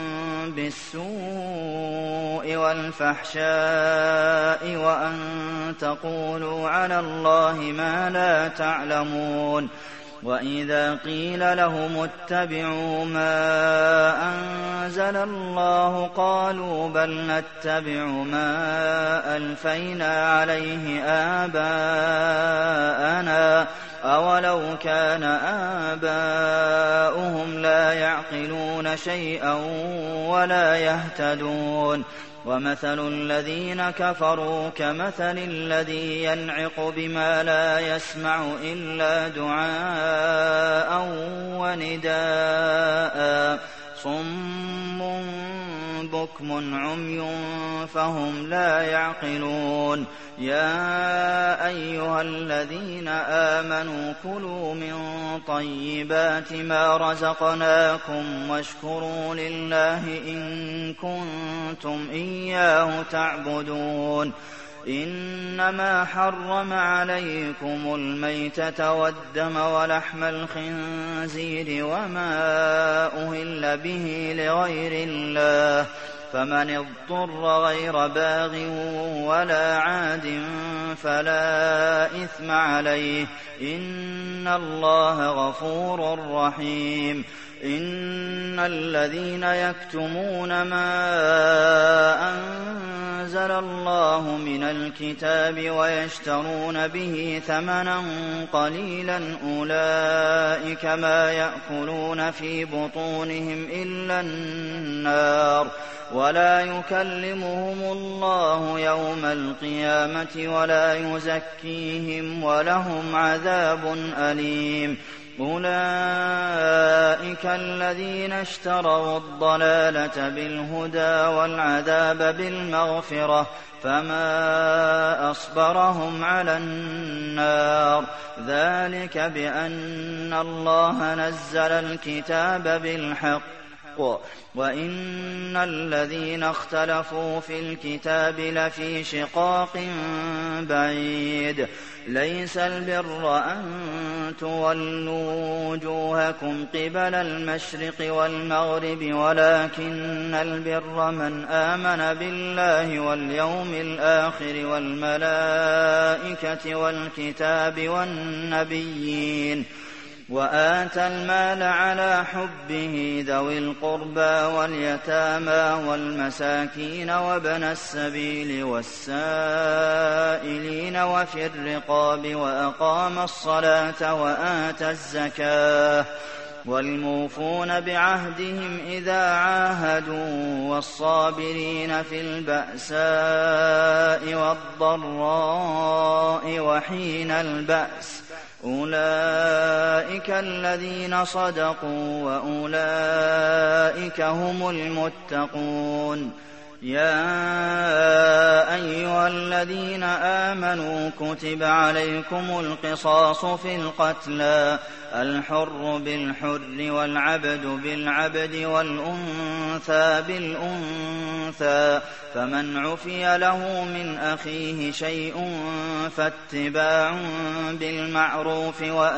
[SPEAKER 1] بِالسُّوءِ وَالْفَحْشَاءِ وَأَن تَقُولُوا عَلَى اللَّهِ مَا لَا تَعْلَمُونَ. وَإِذَا قِيلَ لَهُمُ اتَّبِعُوا مَا أَنزَلَ اللَّهُ قَالُوا بَلْ نَتَّبِعُ مَا أَلْفَيْنَا عَلَيْهِ آبَاءَنَا ۚ أَوَلَوْ كَانَ آبَاؤُهُمْ لَا يَعْقِلُونَ شَيْئًا وَلَا يَهْتَدُونَ. وَمَثَلُ الَّذِينَ كَفَرُوا كَمَثَلِ الَّذِي يَنْعِقُ بِمَا لَا يَسْمَعُ إِلَّا دُعَاءً وَنِدَاءً ۚ صُمٌّ بُكْمٌ عُمْيٌ فَهُمْ لَا يَعْقِلُونَ. يَا أَيُّهَا الَّذِينَ آمَنُوا كُلُوا مِن طَيِّبَاتِ مَا رَزَقْنَاكُمْ وَاشْكُرُوا لِلَّهِ إِن كُنتُمْ إِيَّاهُ تَعْبُدُونَ. إِنَّمَا حَرَّمَ عَلَيْكُمُ الْمَيْتَةَ وَالدَّمَ وَلَحْمَ الْخِنزِيرِ وَمَا أُهِلَّ بِهِ لِغَيْرِ اللَّهِ ۖ فَمَنِ اضْطُرَّ غَيْرَ بَاغٍ وَلَا عَادٍ فَلَا إِثْمَ عَلَيْهِ ۚ إِنَّ اللَّهَ غَفُورٌ رَّحِيمٌ. إِنَّ الَّذِينَ يَكْتُمُونَ مَا أَنزَلَ اللَّهُ مِنَ الْكِتَابِ وَيَشْتَرُونَ بِهِ ثَمَنًا قَلِيلًا أُولَٰئِكَ مَا يَأْكُلُونَ فِي بُطُونِهِمْ إِلَّا النَّارَ ۖ وَلَا يُكَلِّمُهُمُ اللَّهُ يَوْمَ الْقِيَامَةِ وَلَا يُزَكِّيهِمْ وَلَهُمْ عَذَابٌ أَلِيمٌ. أُولَٰئِكَ الَّذِينَ اشْتَرَوُا الضَّلَالَةَ بِالْهُدَىٰ وَالْعَذَابَ بِالْمَغْفِرَةِ ۚ فَمَا أَصْبَرَهُمْ عَلَى النَّارِ. ذَٰلِكَ بِأَنَّ اللَّهَ نَزَّلَ الْكِتَابَ بِالْحَقِّ وَإِنَّ الَّذِينَ اخْتَلَفُوا فِي الْكِتَابِ لَفِي شِقَاقٍ بَعِيدٍ. لَيْسَ الْبِرَّ أَن تُوَلُّوا وُجُوهَكُمْ قِبَلَ الْمَشْرِقِ وَالْمَغْرِبِ وَلَٰكِنَّ الْبِرَّ مَنْ آمَنَ بِاللَّهِ وَالْيَوْمِ الْآخِرِ وَالْمَلَائِكَةِ وَالْكِتَابِ وَالنَّبِيِّينَ وَآتَى المال على حبه ذوي القربى واليتامى والمساكين وابن السبيل والسائلين وفي الرقاب وأقام الصلاة وآتى الزكاة والموفون بعهدهم إذا عاهدوا والصابرين في البأساء والضراء وحين البأس، أولئك الذين صدقوا وأولئك هم المتقون. يا أيها الذين آمنوا كتب عليكم القصاص في القتلى، الحر بالحر والعبد بالعبد والأنثى بالأنثى، فمن عفي له من أخيه شيء فاتباع بالمعروف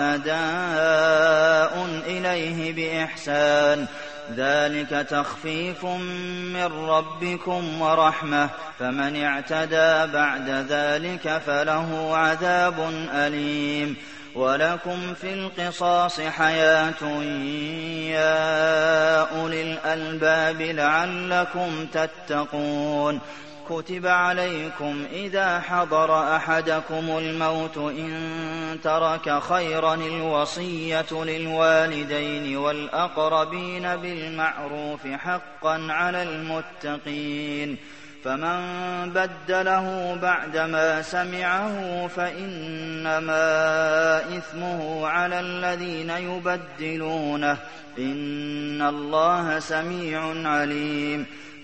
[SPEAKER 1] وأداء إليه بإحسان، ذلك تخفيف من ربكم ورحمة، فمن اعتدى بعد ذلك فله عذاب أليم. ولكم في القصاص حياة يا أولي الألباب لعلكم تتقون. كتب عليكم إذا حضر أحدكم الموت إن ترك خيرا الوصية للوالدين والأقربين بالمعروف حقا على المتقين، فمن بدله بعدما سمعه فإنما إثمه على الذين يبدلونه، إن الله سميع عليم.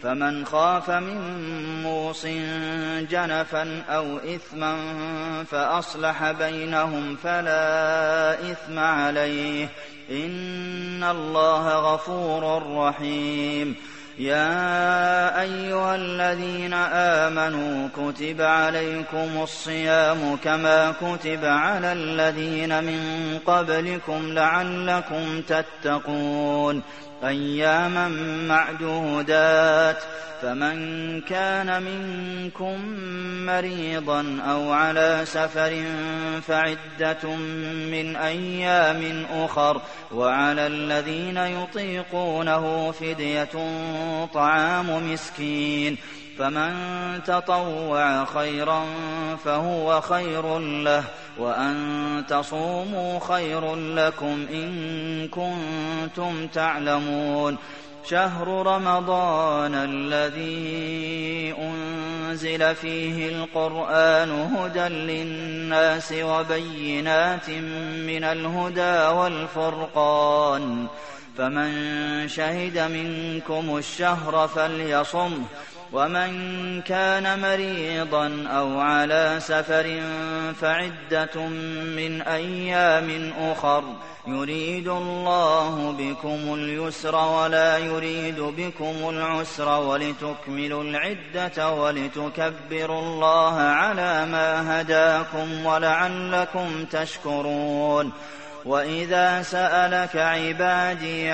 [SPEAKER 1] فمن خاف من موص جنفا أو إثما فأصلح بينهم فلا إثم عليه إن الله غفور رحيم يا أيها الذين آمنوا كتب عليكم الصيام كما كتب على الذين من قبلكم لعلكم تتقون أياما معدودات فمن كان منكم مريضا أو على سفر فعدة من أيام أخر وعلى الذين يطيقونه فدية طعام مسكين فمن تطوع خيرا فهو خير له وأن تصوموا خير لكم إن كنتم تعلمون شهر رمضان الذي أنزل فيه القرآن هدى للناس وبينات من الهدى والفرقان فمن شهد منكم الشهر فليصمه ومن كان مريضا أو على سفر فعدة من أيام أخر يريد الله بكم اليسر ولا يريد بكم العسر ولتكملوا العدة ولتكبروا الله على ما هداكم ولعلكم تشكرون وإذا سألك عبادي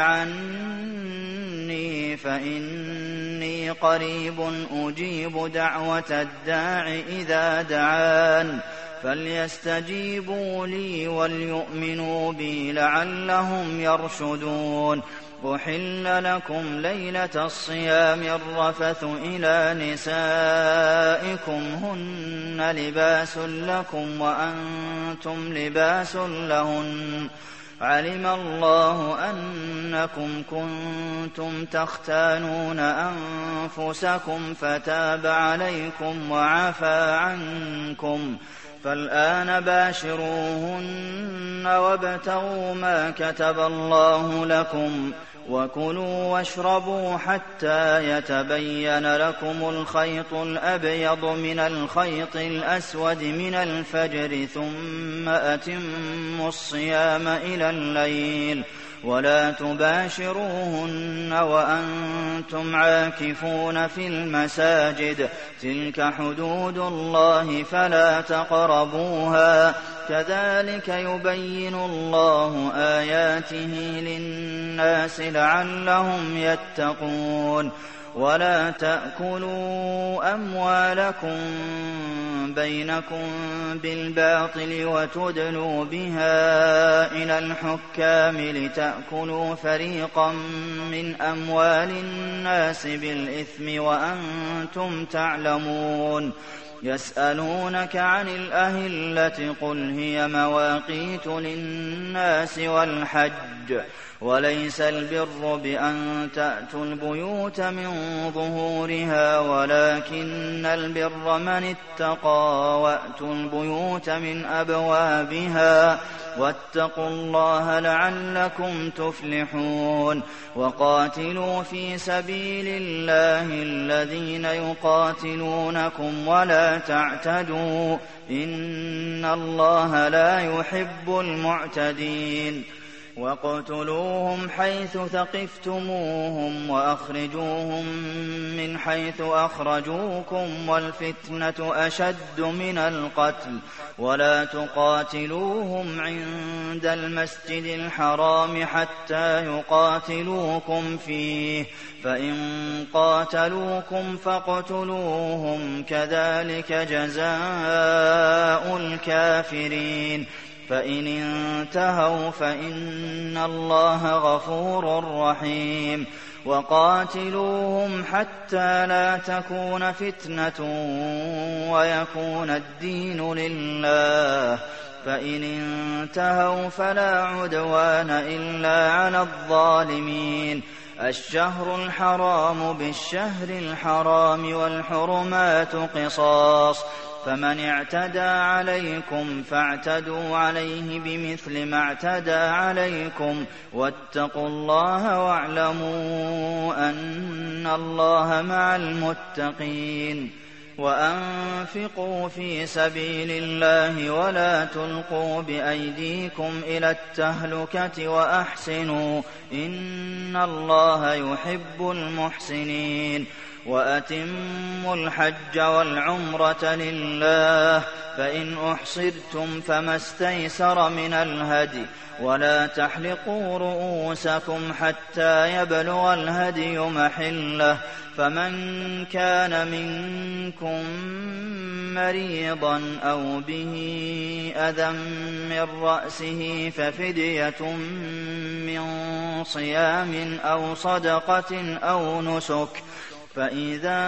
[SPEAKER 1] عني فإني قريب أجيب دعوة الداع إذا دعان فليستجيبوا لي وليؤمنوا بي لعلهم يرشدون أحل لكم ليلة الصيام الرفث إلى نسائكم هن لباس لكم وأنتم لباس لهن علم الله أنكم كنتم تختانون أنفسكم فتاب عليكم وعفى عنكم فالآن باشروهن وابتغوا ما كتب الله لكم وكلوا واشربوا حتى يتبين لكم الخيط الأبيض من الخيط الأسود من الفجر ثم أتموا الصيام إلى الليل ولا تباشروهن وأنتم عاكفون في المساجد تلك حدود الله فلا تقربوها كذلك يبين الله آياته للناس لعلهم يتقون ولا تأكلوا أموالكم بينكم بالباطل وتدلوا بها إلى الحكام لتأكلوا فريقا من أموال الناس بالإثم وأنتم تعلمون يسألونك عن الأهلة قل هي مواقيت للناس والحج وليس البر بأن تأتوا البيوت من ظهورها ولكن البر من اتقى وأتوا البيوت من أبوابها واتقوا الله لعلكم تفلحون وقاتلوا في سبيل الله الذين يقاتلونكم ولا تعتدوا إن الله لا يحب المعتدين واقتلوهم حيث ثقفتموهم وأخرجوهم من حيث أخرجوكم والفتنة أشد من القتل ولا تقاتلوهم عند المسجد الحرام حتى يقاتلوكم فيه فإن قاتلوكم فاقتلوهم كذلك جزاء الكافرين فإن انتهوا فإن الله غفور رحيم وقاتلوهم حتى لا تكون فتنة ويكون الدين لله فإن انتهوا فلا عدوان إلا على الظالمين الشهر الحرام بالشهر الحرام والحرمات قصاص، فمن اعتدى عليكم فاعتدوا عليه بمثل ما اعتدى عليكم، واتقوا الله واعلموا أن الله مع المتقين. وأنفقوا في سبيل الله ولا تلقوا بأيديكم إلى التهلكة وأحسنوا إن الله يحب المحسنين. وأتموا الحج والعمرة لله، فإن أحصرتم فما استيسر من الهدي، ولا تحلقوا رؤوسكم حتى يبلغ الهدي محله، فمن كان منكم مريضا أو به أذى من رأسه ففدية من صيام أو صدقة أو نسك، فإذا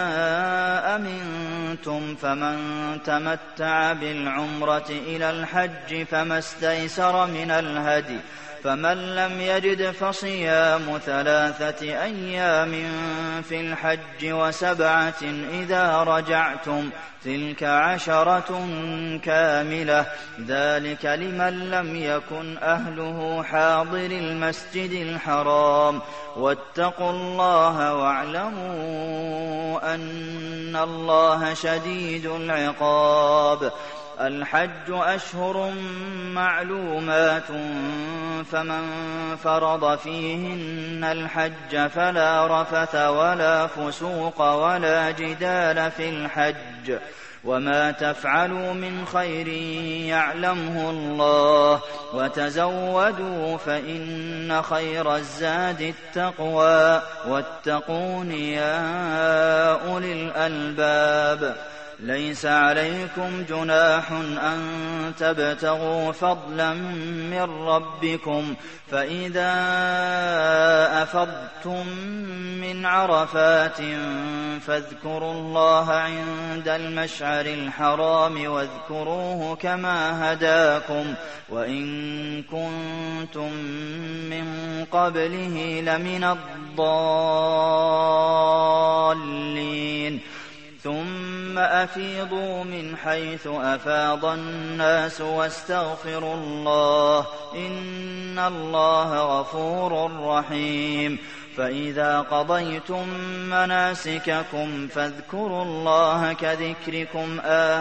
[SPEAKER 1] أمنتم فمن تمتع بالعمرة إلى الحج فما استيسر من الهدي، فمن لم يجد فصيام 3 أيام في الحج و7 إذا رجعتم، تلك 10 كاملة، ذلك لمن لم يكن أهله حاضر المسجد الحرام. واتقوا الله واعلموا أن الله شديد العقاب. الحج أشهر معلومات، فمن فرض فيهن الحج فلا رفث ولا فسوق ولا جدال في الحج، وما تفعلوا من خير يعلمه الله، وتزودوا فإن خير الزاد التقوى، واتقون يا أولي الألباب. ليس عليكم جناح أن تبتغوا فضلا من ربكم، فإذا أفضتم من عرفات فاذكروا الله عند المشعر الحرام، واذكروه كما هداكم، وإن كنتم من قبله لمن الضالين. ثم أفيضوا من حيث أفاض الناس واستغفروا الله إن الله غفور رحيم. فإذا قضيتم مناسككم فاذكروا الله كذكركم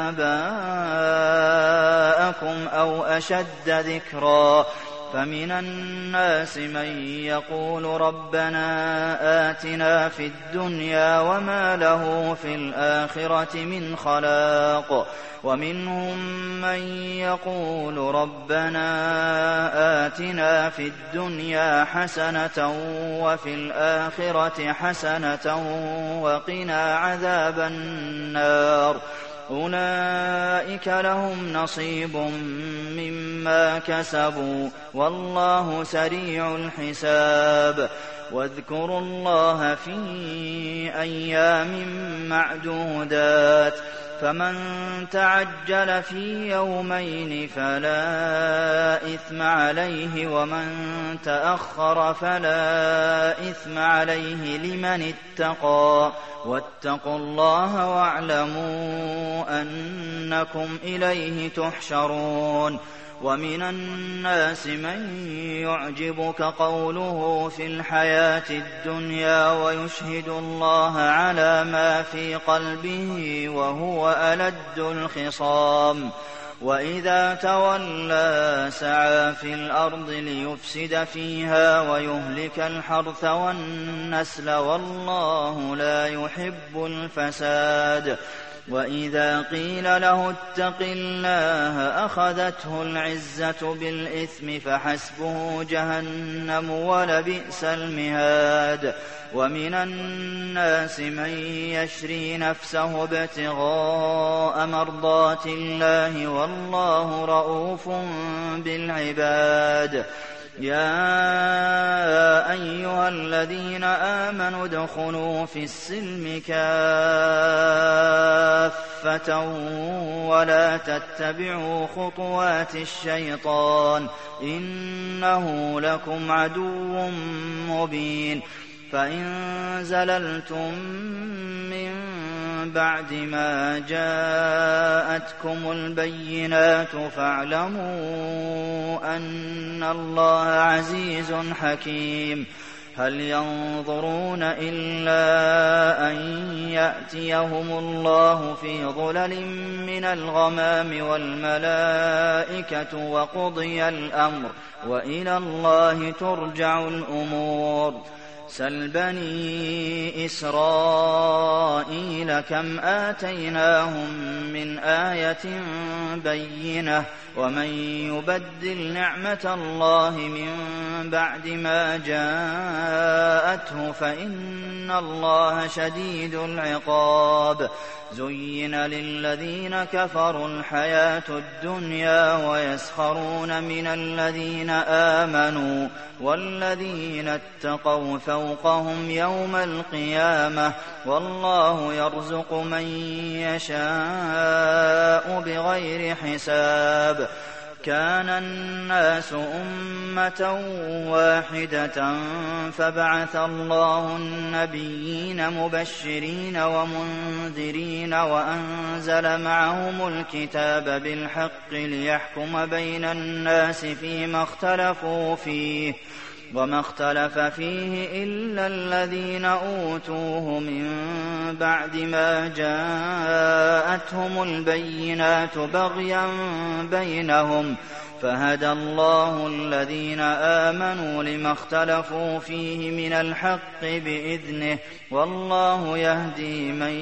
[SPEAKER 1] آباءكم أو أشد ذكرا، فمن الناس من يقول ربنا آتنا في الدنيا وما له في الآخرة من خلاق، ومنهم من يقول ربنا آتنا في الدنيا حسنة وفي الآخرة حسنة وقنا عذاب النار. أولئك لهم نصيب مما كسبوا والله سريع الحساب. واذكروا الله في أيام معدودات، فمن تعجل في يومين فلا إثم عليه، ومن تأخر فلا إثم عليه لمن اتقى، واتقوا الله واعلموا أنكم إليه تحشرون. ومن الناس من يعجبك قوله في الحياة الدنيا ويشهد الله على ما في قلبه وهو ألد الخصام، وإذا تولى سعى في الأرض ليفسد فيها ويهلك الحرث والنسل والله لا يحب الفساد. وإذا قيل له اتق الله أخذته العزة بالإثم فحسبه جهنم ولبئس المهاد. ومن الناس من يشري نفسه ابتغاء مرضات الله والله رءوف بالعباد. يا أيها الذين آمنوا ادخلوا في السلم كافة ولا تتبعوا خطوات الشيطان إنه لكم عدو مبين. فإن زللتم من بعد ما جاءتكم البينات فاعلموا أن الله عزيز حكيم. هل ينظرون إلا أن يأتيهم الله في ظلل من الغمام والملائكة وقضي الأمر وإلى الله ترجع الأمور. سل بني إسرائيل كم آتيناهم من آية بينة ومن يبدل نعمة الله من بعد ما جاءته فإن الله شديد العقاب. زين للذين كفروا الحياة الدنيا ويسخرون من الذين آمنوا والذين اتقوا فوقهم يوم القيامة والله يرزق من يشاء بغير حساب. كان الناس أمة واحدة فبعث الله النبيين مبشرين ومنذرين وأنزل معهم الكتاب بالحق ليحكم بين الناس فيما اختلفوا فيه وما اختلف فيه إلا الذين أوتوه من بعد ما جاءتهم البينات بغيا بينهم فهدى الله الذين آمنوا لما اختلفوا فيه من الحق بإذنه والله يهدي من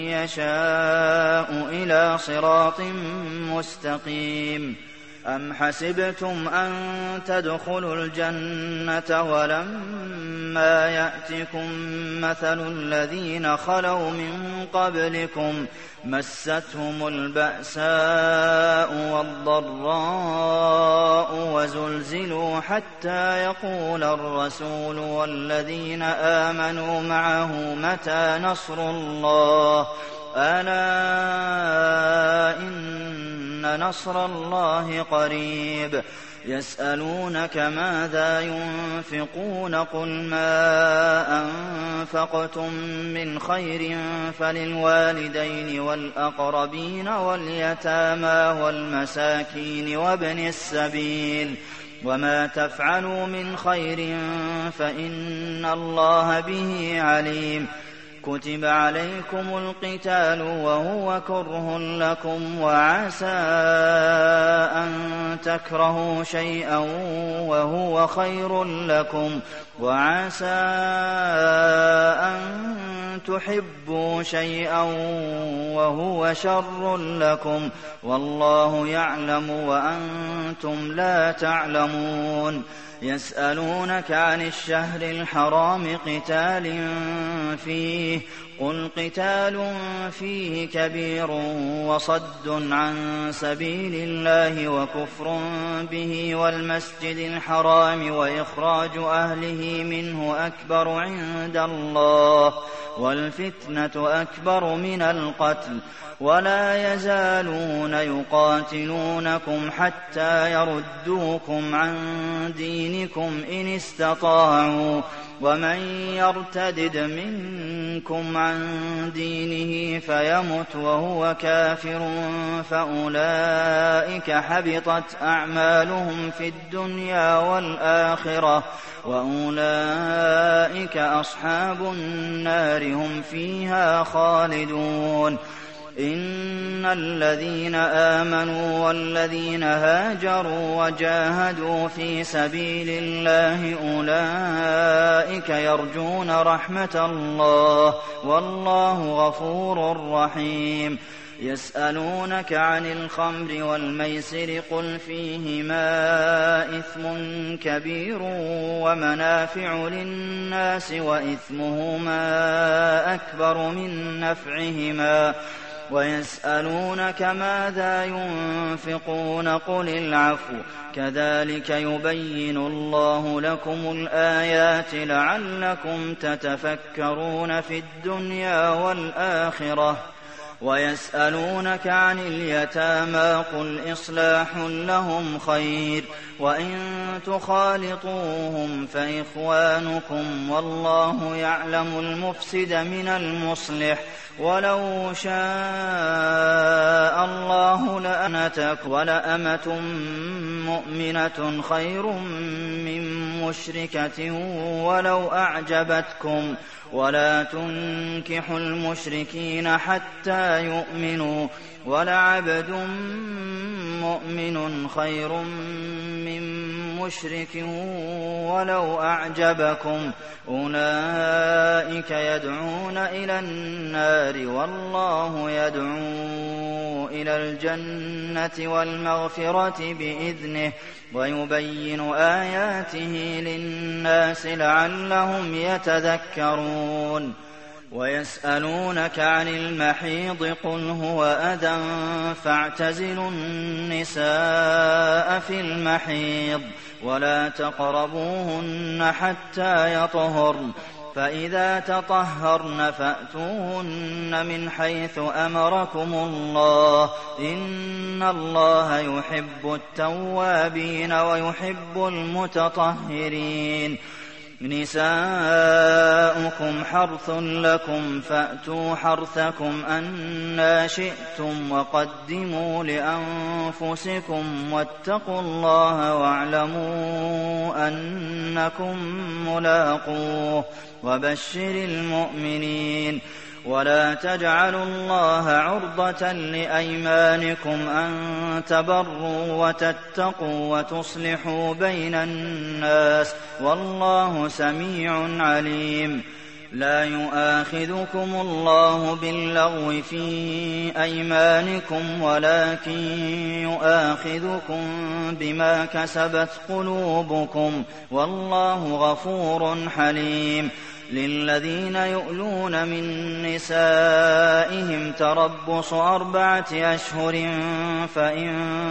[SPEAKER 1] يشاء إلى صراط مستقيم. أم حسبتم أن تدخلوا الجنة ولما يأتكم مثل الذين خلوا من قبلكم مستهم البأساء والضراء وزلزلوا حتى يقول الرسول والذين آمنوا معه متى نصر الله ألا إن نصر الله قريب. يسألونك ماذا ينفقون قل ما أنفقتم من خير فللوالدين والأقربين واليتامى والمساكين وابن السبيل وما تفعلوا من خير فإن الله به عليم. كتب عليكم القتال وهو كره لكم وعسى أن تكرهوا شيئا وهو خير لكم وعسى أن تحبوا شيئا وهو شر لكم والله يعلم وأنتم لا تعلمون. يسألونك عن الشهر الحرام قتال فيه قل قتال فيه كبير وصد عن سبيل الله وكفر به والمسجد الحرام وإخراج أهله منه أكبر عند الله والفتنة أكبر من القتل ولا يزالون يقاتلونكم حتى يردوكم عن دينكم إن استطاعوا ومن يرتدد منكم عن دينه فيمت وهو كافر فأولئك حبطت أعمالهم في الدنيا والآخرة وأولئك أصحاب النار هم فيها خالدون. إن الذين آمنوا والذين هاجروا وجاهدوا في سبيل الله أولئك يرجون رحمة الله والله غفور رحيم. يسألونك عن الخمر والميسر قل فيهما إثم كبير ومنافع للناس وإثمهما أكبر من نفعهما ويسألونك ماذا ينفقون قل العفو كذلك يبين الله لكم الآيات لعلكم تتفكرون في الدنيا والآخرة. ويسألونك عن اليتامى قل إصلاح لهم خير وإن تخالطوهم فإخوانكم والله يعلم المفسد من المصلح ولو شاء الله لأعنتك ولأمة مؤمنة خير من مشركة ولو أعجبتكم ولا تنكحوا المشركين حتى يؤمنوا ولعبد مؤمن خير من مشرك ولو أعجبكم أولئك يدعون إلى النار والله يدعو إلى الجنة والمغفرة بإذنه ويبين آياته للناس لعلهم يتذكرون ويسألونك عن المحيض قل هو أذى فاعتزلوا النساء في المحيض ولا تقربوهن حتى يطهرن فإذا تطهرن فأتوهن من حيث أمركم الله إن الله يحب التوابين ويحب المتطهرين نساؤكم حرث لكم فأتوا حرثكم أنى شئتم وقدموا لأنفسكم واتقوا الله واعلموا أنكم ملاقوه وبشر المؤمنين ولا تجعلوا الله عرضة لأيمانكم أن تبروا وتتقوا وتصلحوا بين الناس والله سميع عليم لا يؤاخذكم الله باللغو في أيمانكم ولكن يؤاخذكم بما كسبت قلوبكم والله غفور حليم للذين يؤلون من نسائهم تربص 4 أشهر فإن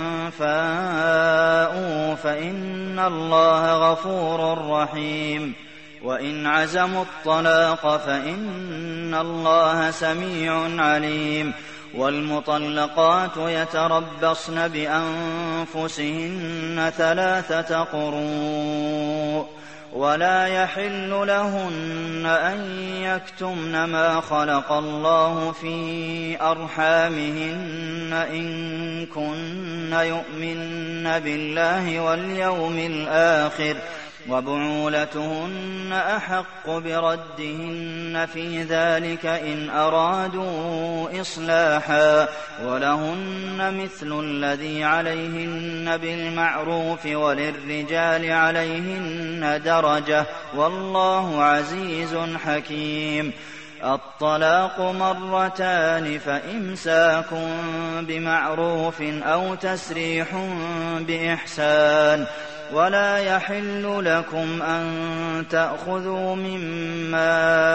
[SPEAKER 1] فاءوا فإن الله غفور رحيم وإن عزموا الطلاق فإن الله سميع عليم والمطلقات يتربصن بأنفسهن 3 قروء ولا يحل لهن أن يكتمن ما خلق الله في أرحامهن إن كن يؤمن بالله واليوم الآخر وبعولتهن أحق بردهن في ذلك إن أرادوا إصلاحا ولهن مثل الذي عليهن بالمعروف وللرجال عليهن درجة والله عزيز حكيم الطلاق 2 فإمساك بمعروف أو تسريح بإحسان ولا يحل لكم أن تأخذوا مما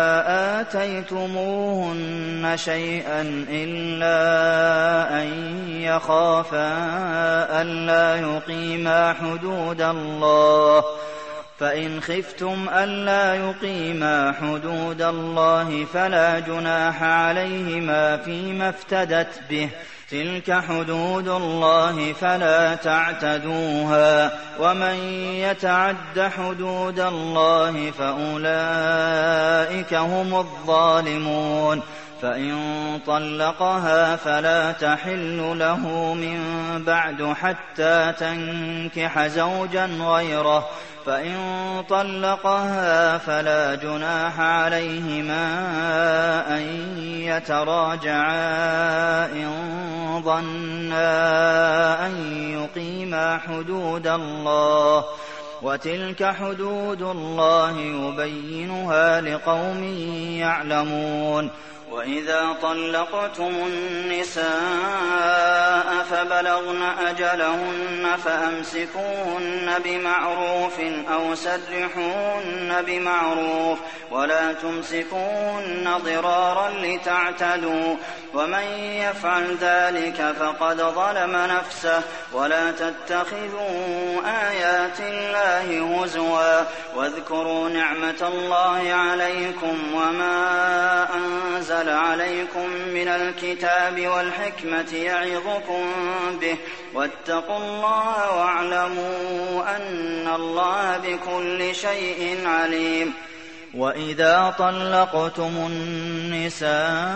[SPEAKER 1] آتيتموهن شيئا إلا أن يخافا ألا يقيما حدود الله فإن خفتم ألا يقيما حدود الله فلا جناح عليهما فيما افتدت به تلك حدود الله فلا تعتدوها ومن يتعد حدود الله فأولئك هم الظالمون فإن طلقها فلا تحل له من بعد حتى تنكح زوجا غيره فإن طلقها فلا جناح عليهما أن يتراجعا إن ظنا أن يقيما حدود الله وتلك حدود الله يبينها لقوم يعلمون وإذا طلقتم النساء فبلغن أجلهن فأمسكوهن بمعروف أو سرحوهن بمعروف ولا تمسكوهن ضرارا لتعتدوا ومن يفعل ذلك فقد ظلم نفسه ولا تتخذوا آيات الله هزوا واذكروا نعمة الله عليكم وما أنزل عليكم من الكتاب والحكمة يعظكم به واتقوا الله واعلموا أن الله بكل شيء عليم. وإذا طلقتم النساء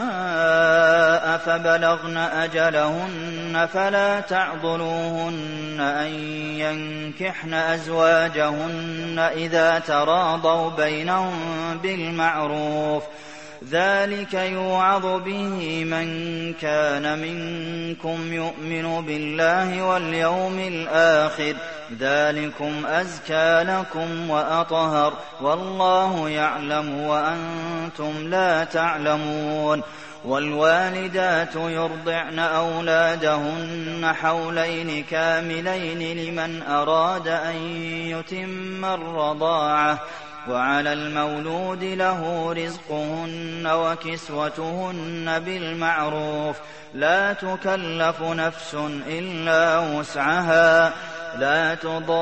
[SPEAKER 1] فبلغن أجلهن فلا تعضلوهن أن ينكحن أزواجهن إذا تراضوا بينهم بالمعروف ذلك يوعظ به من كان منكم يؤمن بالله واليوم الآخر ذلكم أزكى لكم وأطهر والله يعلم وأنتم لا تعلمون. والوالدات يرضعن أولادهن حولين كاملين لمن أراد أن يتم الرضاعة وعلى المولود له رزقهن وكسوتهن بالمعروف لا تكلف نفس إلا وسعها لا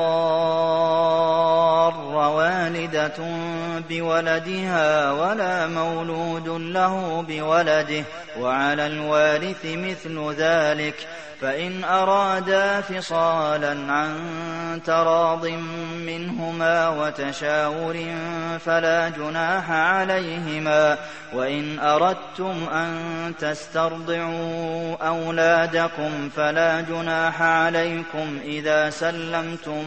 [SPEAKER 1] تضار والدة بولدها ولا مولود له بولده وعلى الوارث مثل ذلك فإن أرادا فصالا عن تراض منهما وتشاور فلا جناح عليهما وإن أردتم أن تسترضعوا أولادكم فلا جناح عليكم إذا سلمتم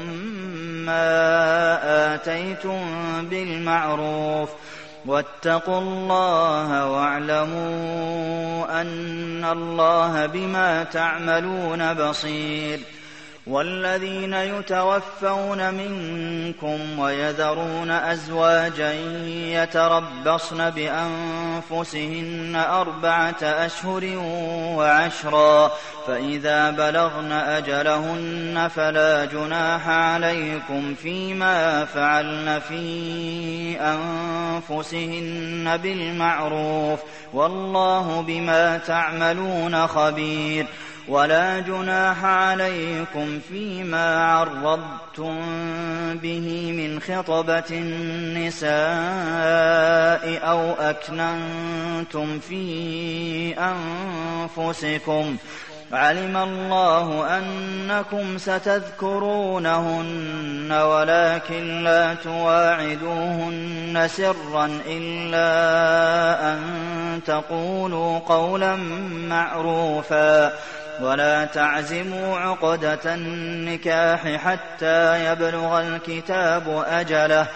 [SPEAKER 1] ما آتيتم بالمعروف واتقوا الله واعلموا أن الله بما تعملون بصير. والذين يتوفون منكم ويذرون أزواجا يتربصن بأنفسهن 4 أشهر و10 فإذا بلغن أجلهن فلا جناح عليكم فيما فعلن في أنفسهن بالمعروف والله بما تعملون خبير. ولا جناح عليكم فيما عرضتم به من خطبة النساء أو أكننتم في أنفسكم علم الله أنكم ستذكرونهن ولكن لا تواعدوهن سرا إلا أن تقولوا قولا معروفا ولا تعزموا عقدة النكاح حتى يبلغ الكتاب أجله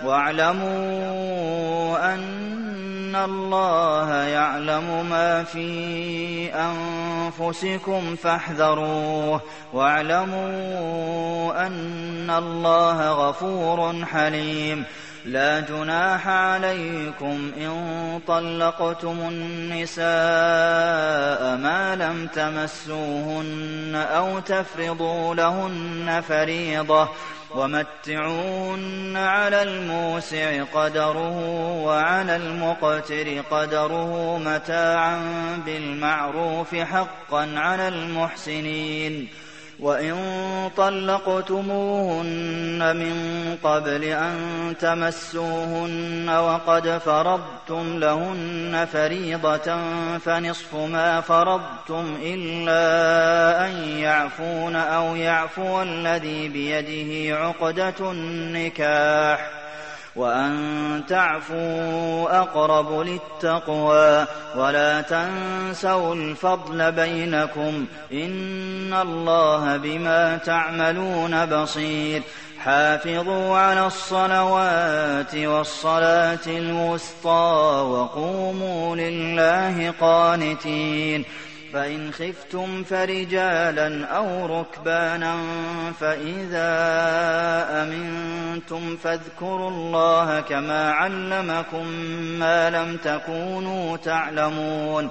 [SPEAKER 1] واعلموا أن الله يعلم ما في أنفسكم فاحذروه واعلموا أن الله غفور حليم. لا جناح عليكم إن طلقتم النساء ما لم تمسوهن أو تفرضوا لهن فريضة ومتعوهن على الموسع قدره وعلى المقتر قدره متاعا بالمعروف حقا على المحسنين. وإن طلقتموهن من قبل أن تمسوهن وقد فرضتم لهن فريضة فنصف ما فرضتم إلا أن يعفون أو يعفو الذي بيده عقدة النكاح وأن تعفوا أقرب للتقوى ولا تنسوا الفضل بينكم إن الله بما تعملون بصير. حافظوا على الصلوات والصلاة الوسطى وقوموا لله قانتين. فإن خفتم فرجالا أو ركبانا فإذا أمنتم فاذكروا الله كما علمكم ما لم تكونوا تعلمون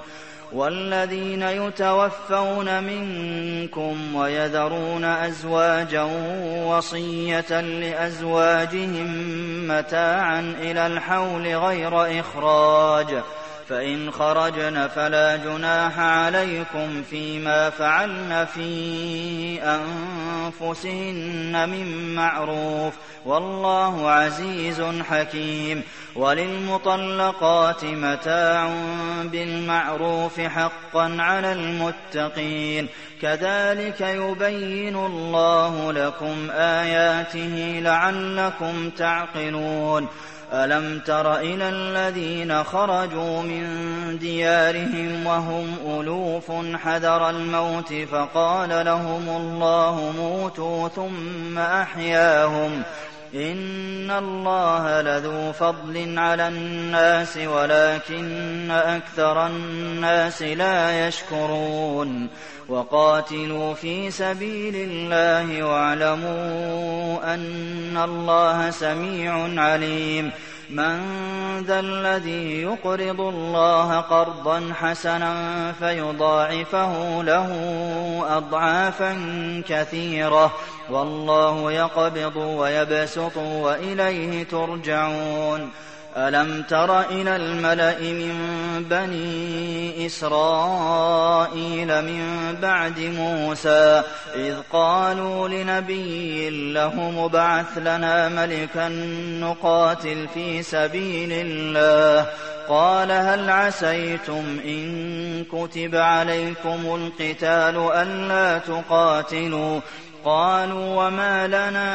[SPEAKER 1] والذين يتوفون منكم ويذرون أزواجا وصية لأزواجهم متاعا إلى الحول غير إخراج فإن خرجن فلا جناح عليكم فيما فعلن في أنفسهن من معروف والله عزيز حكيم وللمطلقات متاع بالمعروف حقا على المتقين كذلك يبين الله لكم آياته لعلكم تعقلون ألم تر إلى الذين خرجوا من ديارهم وهم ألوف حذر الموت فقال لهم الله موتوا ثم أحياهم إن الله لذو فضل على الناس ولكن أكثر الناس لا يشكرون وقاتلوا في سبيل الله واعلموا أن الله سميع عليم من ذا الذي يقرض الله قرضا حسنا فيضاعفه له أضعافا كثيرة والله يقبض ويبسط وإليه ترجعون ألم تر إلى الملأ من بني إسرائيل من بعد موسى إذ قالوا لنبي له مبعث لنا ملكا نقاتل في سبيل الله قال هل عسيتم إن كتب عليكم القتال ألا تقاتلوا قالوا وما لنا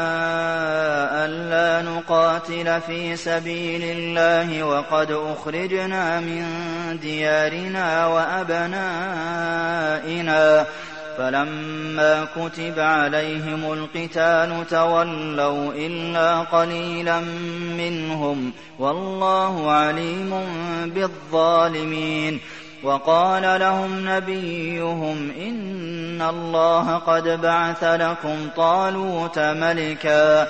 [SPEAKER 1] ألا نقاتل في سبيل الله وقد أخرجنا من ديارنا وأبنائنا فلما كتب عليهم القتال تولوا إلا قليلا منهم والله عليم بالظالمين وقال لهم نبيهم إن الله قد بعث لكم طالوت ملكا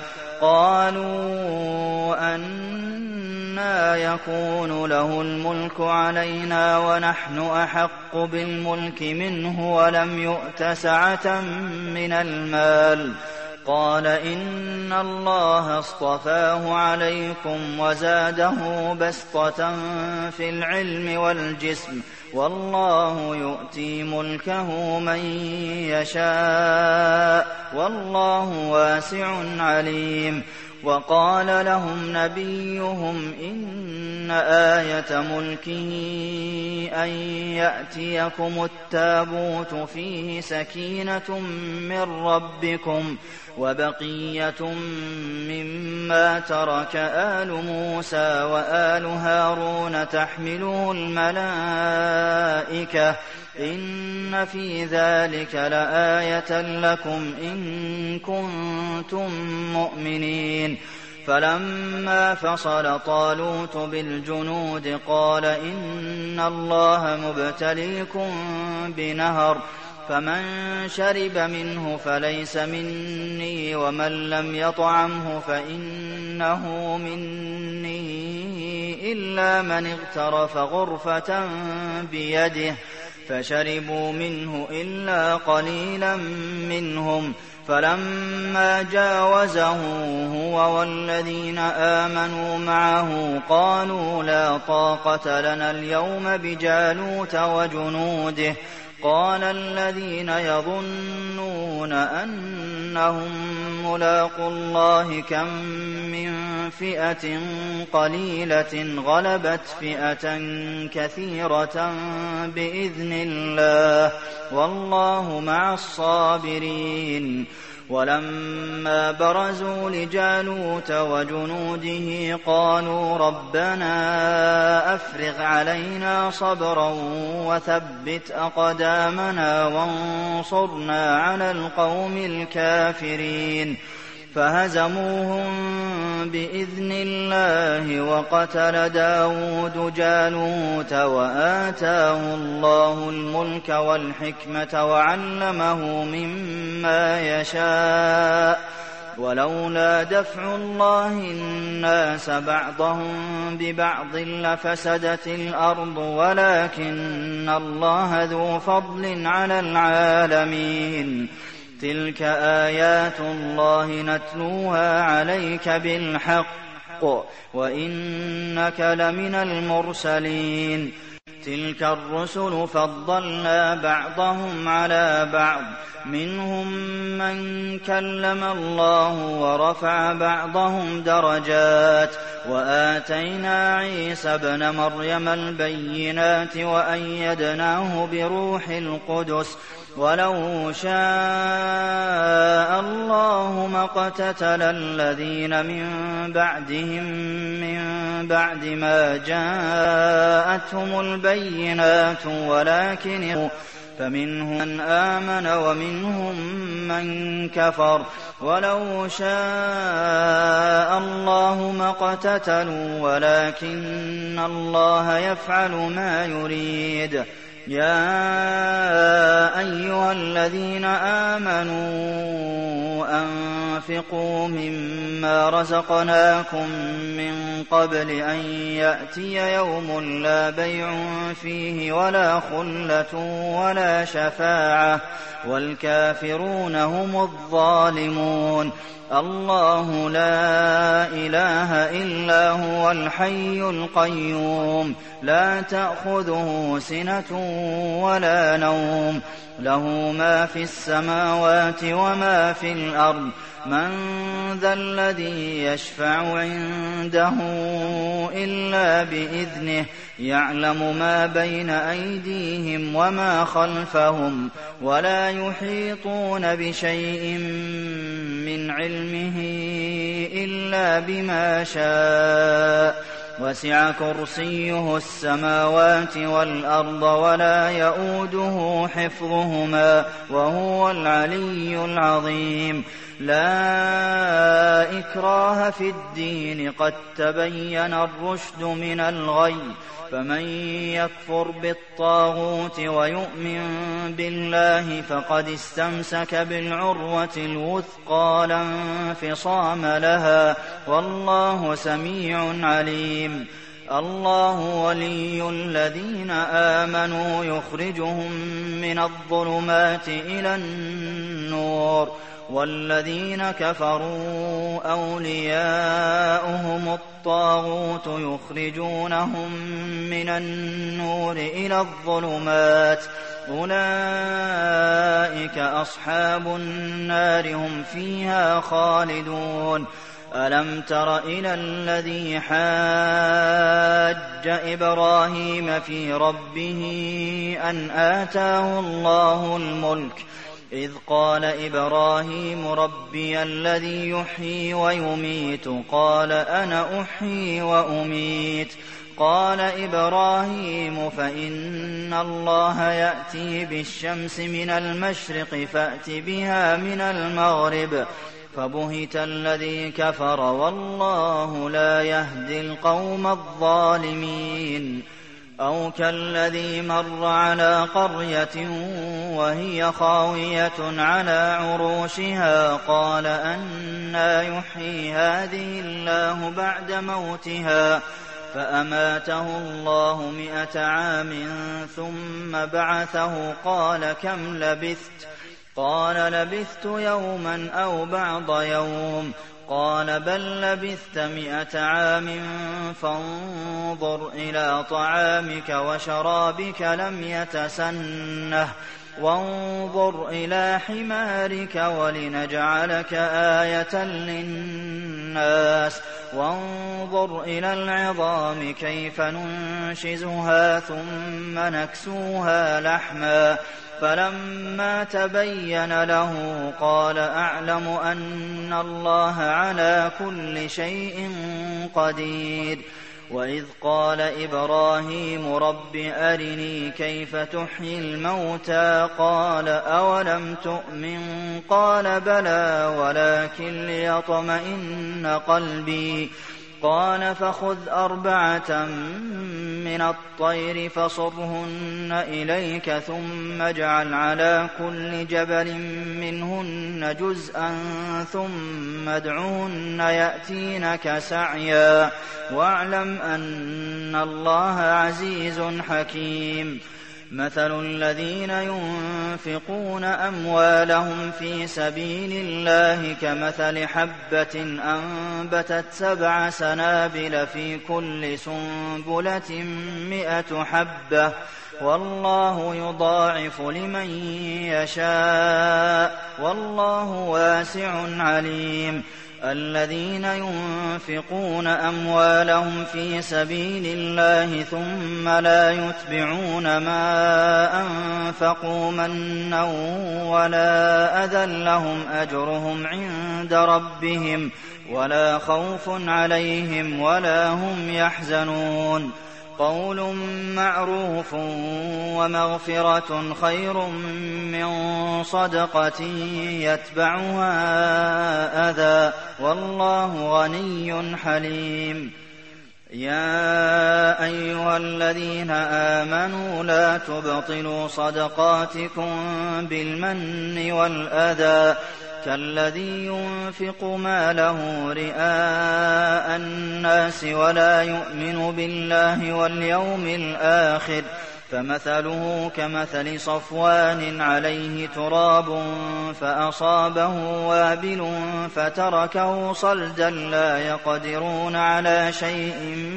[SPEAKER 1] قالوا أنى يكون له الملك علينا ونحن أحق بالملك منه ولم يؤت سعة من المال قال إن الله اصطفاه عليكم وزاده بسطة في العلم والجسم والله يؤتي ملكه من يشاء والله واسع عليم وقال لهم نبيهم إن آية ملكه أن يأتيكم التابوت فيه سكينة من ربكم وبقية مما ترك آل موسى وآل هارون تحمله الملائكة إن في ذلك لآية لكم إن كنتم مؤمنين فلما فصل طالوت بالجنود قال إن الله مبتليكم بنهر فمن شرب منه فليس مني ومن لم يطعمه فإنه مني إلا من اغترف غرفة بيده فشربوا منه إلا قليلا منهم فلما جاوزه هو والذين آمنوا معه قالوا لا طاقة لنا اليوم بجالوت وجنوده قال الذين يظنون أنهم ملاقو الله كم من فئة قليلة غلبت فئة كثيرة بإذن الله والله مع الصابرين ولما برزوا لجالوت وجنوده قالوا ربنا أفرغ علينا صبرا وثبت أقدامنا وانصرنا على القوم الكافرين فهزموهم بإذن الله وقتل داود جالوت وآتاه الله الملك والحكمة وعلمه مما يشاء ولولا دفع الله الناس بعضهم ببعض لفسدت الأرض ولكن الله ذو فضل على العالمين تلك آيات الله نتلوها عليك بالحق وإنك لمن المرسلين تلك الرسل فضلنا بعضهم على بعض منهم من كلم الله ورفع بعضهم درجات وآتينا عيسى ابن مريم البينات وأيدناه بروح القدس ولو شاء الله ما اقتتل الذين من بعدهم من بعد ما جاءتهم البينات ولكن فمنهم من آمن ومنهم من كفر ولو شاء الله ما اقتتلوا ولكن الله يفعل ما يريد يا أيها الذين آمنوا أنفقوا مما رزقناكم من قبل أن يأتي يوم لا بيع فيه ولا خلة ولا شفاعة والكافرون هم الظالمون الله لا إله إلا هو الحي القيوم لا تأخذه سنة ولا نوم له ما في السماوات وما في الأرض من ذا الذي يشفع عنده إلا بإذنه يعلم ما بين أيديهم وما خلفهم ولا يحيطون بشيء من علمه إلا بما شاء وسع كرسيه السماوات والأرض ولا يئوده حفظهما وهو العلي العظيم لا إكراه في الدين قد تبين الرشد من الغي فمن يكفر بالطاغوت ويؤمن بالله فقد استمسك بالعروة الوثقى لا انفصام لها والله سميع عليم الله ولي الذين آمنوا يخرجهم من الظلمات إلى النور والذين كفروا أولياؤهم الطاغوت يخرجونهم من النور إلى الظلمات أولئك أصحاب النار هم فيها خالدون ألم تر إلى الذي حاج إبراهيم في ربه أن آتاه الله الملك إذ قال إبراهيم ربي الذي يحيي ويميت قال أنا أحيي وأميت قال إبراهيم فإن الله يأتي بالشمس من المشرق فأت بها من المغرب فبهت الذي كفر والله لا يهدي القوم الظالمين أو كالذي مر على قرية وهي خاوية على عروشها قال أنى يحيي هذه الله بعد موتها فأماته الله 100 عام ثم بعثه قال كم لبثت قال لبثت يوما أو بعض يوم قال بل لبثت 100 عام فانظر إلى طعامك وشرابك لم يتسنه وانظر إلى حمارك ولنجعلك آية للناس وانظر إلى العظام كيف ننشزها ثم نكسوها لحما فلما تبين له قال أعلم أن الله على كل شيء قدير وإذ قال إبراهيم رب أرني كيف تحيي الموتى قال أولم تؤمن قال بلى ولكن ليطمئن قلبي قال فخذ 4 من الطير فصرهن إليك ثم اجعل على كل جبل منهن جزءا ثم ادعهن يأتينك سعيا واعلم أن الله عزيز حكيم مثل الذين ينفقون أموالهم في سبيل الله كمثل حبة أنبتت 7 سنابل في كل سنبلة 100 حبة والله يضاعف لمن يشاء والله واسع عليم الذين ينفقون أموالهم في سبيل الله ثم لا يتبعون ما أنفقوا منا ولا أذى لهم أجرهم عند ربهم ولا خوف عليهم ولا هم يحزنون قول معروف ومغفرة خير من صدقة يتبعها أذى والله غني حليم يا أيها الذين آمنوا لا تبطلوا صدقاتكم بالمن والأذى كالذي ينفق ماله رئاء الناس ولا يؤمن بالله واليوم الآخر فمثله كمثل صفوان عليه تراب فأصابه وابل فتركه صلدا لا يقدرون على شيء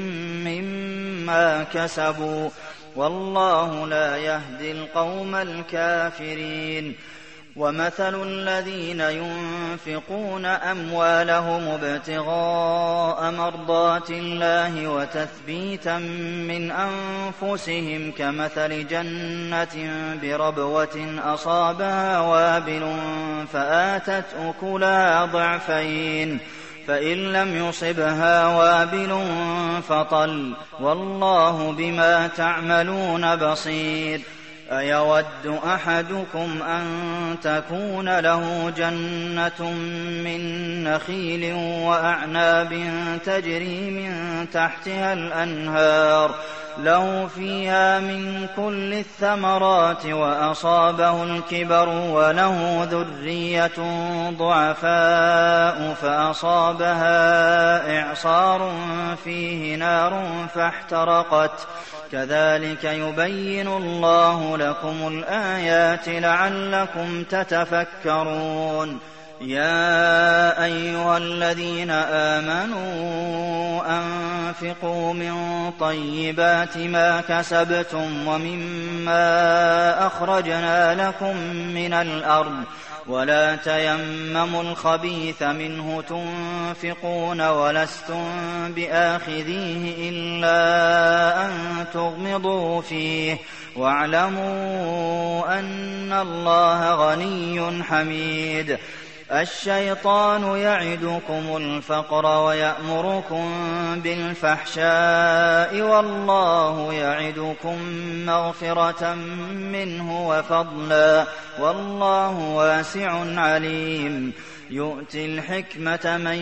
[SPEAKER 1] مما كسبوا والله لا يهدي القوم الكافرين ومثل الذين ينفقون أموالهم ابتغاء مرضات الله وتثبيتا من أنفسهم كمثل جنة بربوة أصابها وابل فآتت أكلها ضعفين فإن لم يصبها وابل فطل والله بما تعملون بصير أيود أحدكم أن تكون له جنة من نخيل وأعناب تجري من تحتها الأنهار له فيها من كل الثمرات وأصابه الكبر وله ذرية ضعفاء فأصابها إعصار فيه نار فاحترقت كذلك يبين الله لكم الآيات لعلكم تتفكرون يا أيها الذين آمنوا أنفقوا من طيبات ما كسبتم ومما أخرجنا لكم من الأرض ولا تيمموا الخبيث منه تنفقون ولستم بآخذيه إلا أن تغمضوا فيه واعلموا أن الله غني حميد الشيطان يعدكم الفقر ويأمركم بالفحشاء والله يعدكم مغفرة منه وفضلا والله واسع عليم يؤتي الحكمة من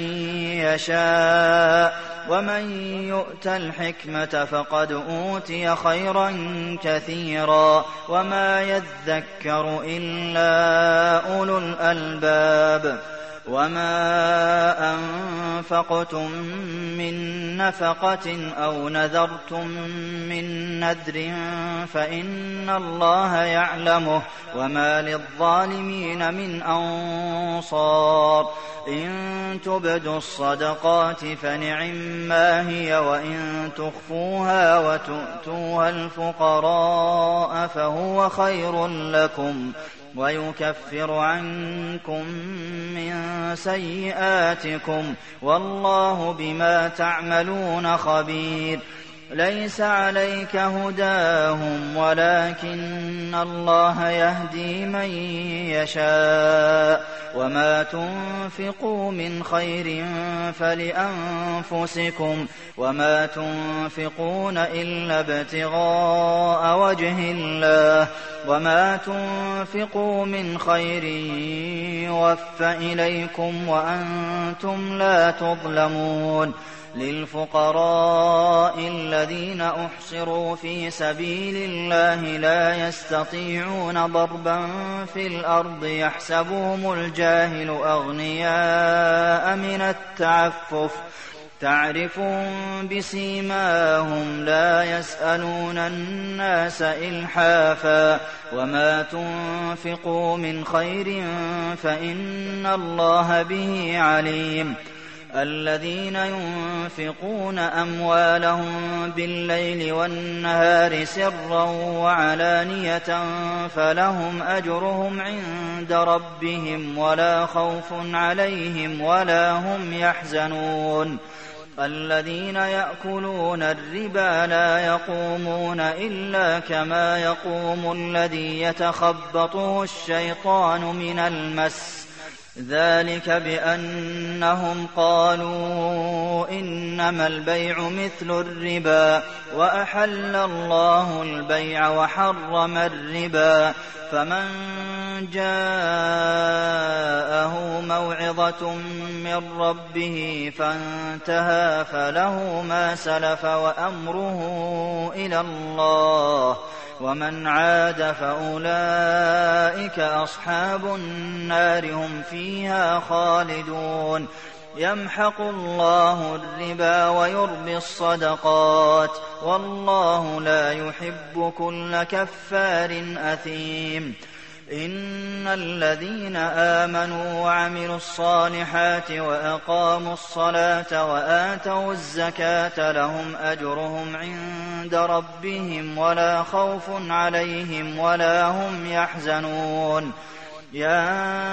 [SPEAKER 1] يشاء ومن يؤت الحكمة فقد أوتي خيرا كثيرا وما يذكر إلا أولو الألباب وما أنفقتم من نفقة أو نذرتم من نذر فإن الله يعلمه وما للظالمين من أنصار إن تبدوا الصدقات فنعما هي وإن تخفوها وتؤتوها الفقراء فهو خير لكم ويكفر عنكم من سيئاتكم والله بما تعملون خبير ليس عليك هداهم ولكن الله يهدي من يشاء وما تنفقوا من خير فلأنفسكم وما تنفقون إلا ابتغاء وجه الله وما تنفقوا من خير يوفى إليكم وأنتم لا تظلمون للفقراء الذين أحصروا في سبيل الله لا يستطيعون ضربا في الأرض يحسبهم الجاهل أغنياء من التعفف تعرفهم بسيماهم لا يسألون الناس إلحافا وما تنفقوا من خير فإن الله به عليم الذين ينفقون أموالهم بالليل والنهار سرا وعلانية فلهم أجرهم عند ربهم ولا خوف عليهم ولا هم يحزنون الذين يأكلون الربا لا يقومون إلا كما يقوم الذي يتخبطه الشيطان من المس ذلك بأنهم قالوا إنما البيع مثل الربا وأحل الله البيع وحرم الربا فمن جاءه موعظة من ربه فانتهى فله ما سلف وأمره إلى الله ومن عاد فأولئك أصحاب النار هم فيها خالدون يمحق الله الربا ويربي الصدقات والله لا يحب كل كفار أثيم إن الذين آمنوا وعملوا الصالحات وأقاموا الصلاة وآتوا الزكاة لهم أجرهم عند ربهم ولا خوف عليهم ولا هم يحزنون يا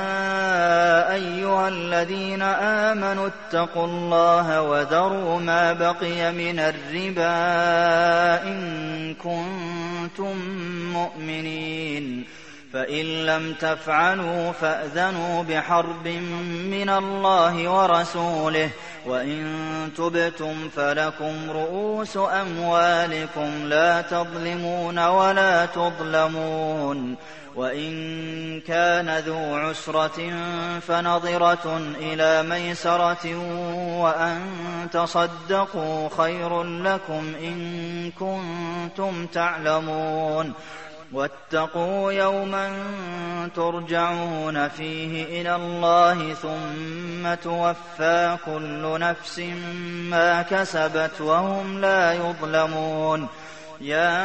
[SPEAKER 1] أيها الذين آمنوا اتقوا الله وذروا ما بقي من الربا إن كنتم مؤمنين فإن لم تفعلوا فأذنوا بحرب من الله ورسوله وإن تبتم فلكم رؤوس أموالكم لا تظلمون ولا تظلمون وإن كان ذو عسرة فنظرة إلى ميسرة وأن تصدقوا خير لكم إن كنتم تعلمون واتقوا يوما ترجعون فيه إلى الله ثم توفى كل نفس ما كسبت وهم لا يظلمون يا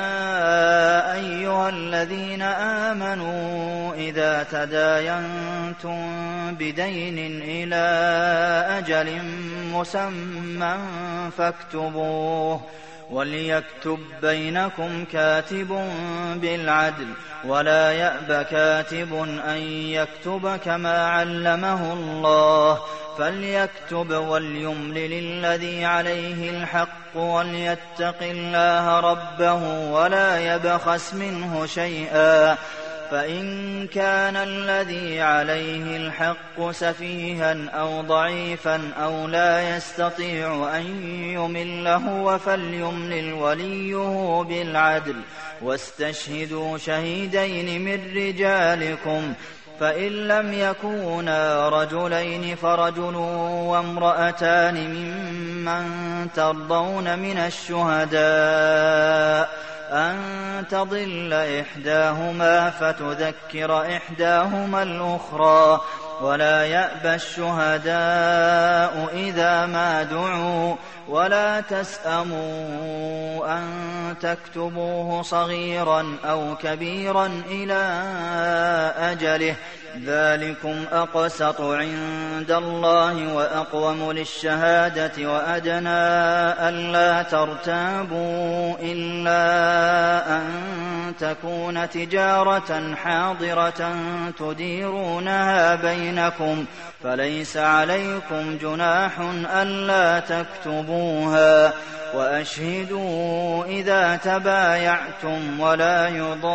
[SPEAKER 1] أيها الذين آمنوا إذا تداينتم بدين إلى أجل مسمى فاكتبوه وليكتب بينكم كاتب بالعدل ولا يأب كاتب أن يكتب كما علمه الله فليكتب وليملل الذي عليه الحق وليتق الله ربه ولا يبخس منه شيئا فإن كان الذي عليه الحق سفيها أو ضعيفا أو لا يستطيع أن يمله فليملل وليه بالعدل واستشهدوا شهيدين من رجالكم فإن لم يكونا رجلين فرجل وامرأتان ممن ترضون من الشهداء أن تضل إحداهما فتذكر إحداهما الأخرى ولا يأبى الشهداء إذا ما دعوا ولا تسأموا أن تكتبوه صغيرا أو كبيرا إلى أجله ذلكم أقسط عند الله وأقوم للشهادة وأدنى ألا ترتابوا إلا أن تكون تجارة حاضرة تديرونها بينكم فليس عليكم جناح ألا تكتبوها وأشهدوا إذا تبايعتم ولا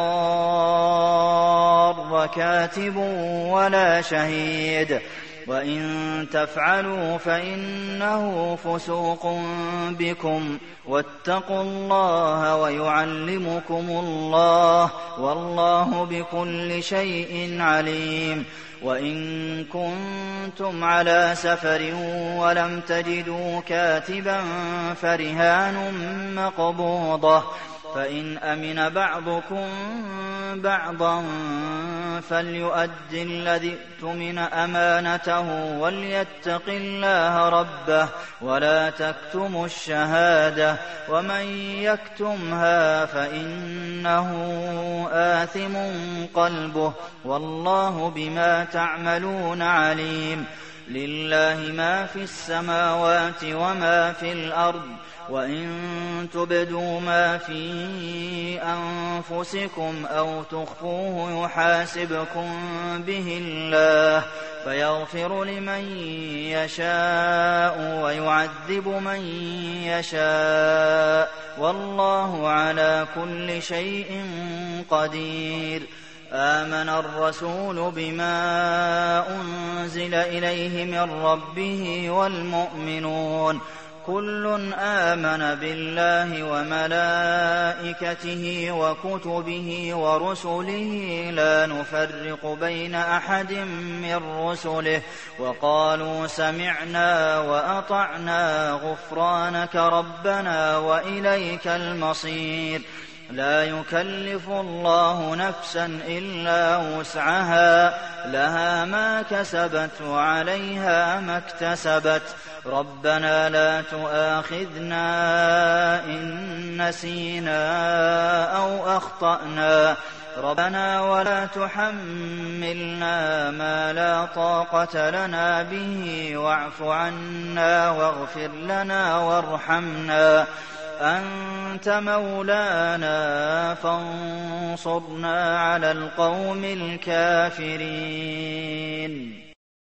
[SPEAKER 1] يضار كاتب ولا شهيد وإن تفعلوا فإنه فسوق بكم واتقوا الله ويعلمكم الله والله بكل شيء عليم وإن كنتم على سفر ولم تجدوا كاتبا فرهان مقبوضة فإن أمن بعضكم بعضا فليؤد الذي اؤتمن أمانته وليتق الله ربه ولا تكتموا الشهادة ومن يكتمها فإنه آثم قلبه والله بما تعملون عليم لله ما في السماوات وما في الأرض وإن تبدوا ما في أنفسكم أو تخفوه يحاسبكم به الله فيغفر لمن يشاء ويعذب من يشاء والله على كل شيء قدير آمن الرسول بما أنزل إليه من ربه والمؤمنون كل آمن بالله وملائكته وكتبه ورسله لا نفرق بين أحد من رسله وقالوا سمعنا وأطعنا غفرانك ربنا وإليك المصير لا يكلف الله نفسا إلا وسعها لها ما كسبت وعليها ما اكتسبت ربنا لا تؤاخذنا إن نسينا أو أخطأنا ربنا ولا تحملنا ما لا طاقة لنا به واعف عنا واغفر لنا وارحمنا أنت مولانا فانصرنا على القوم الكافرين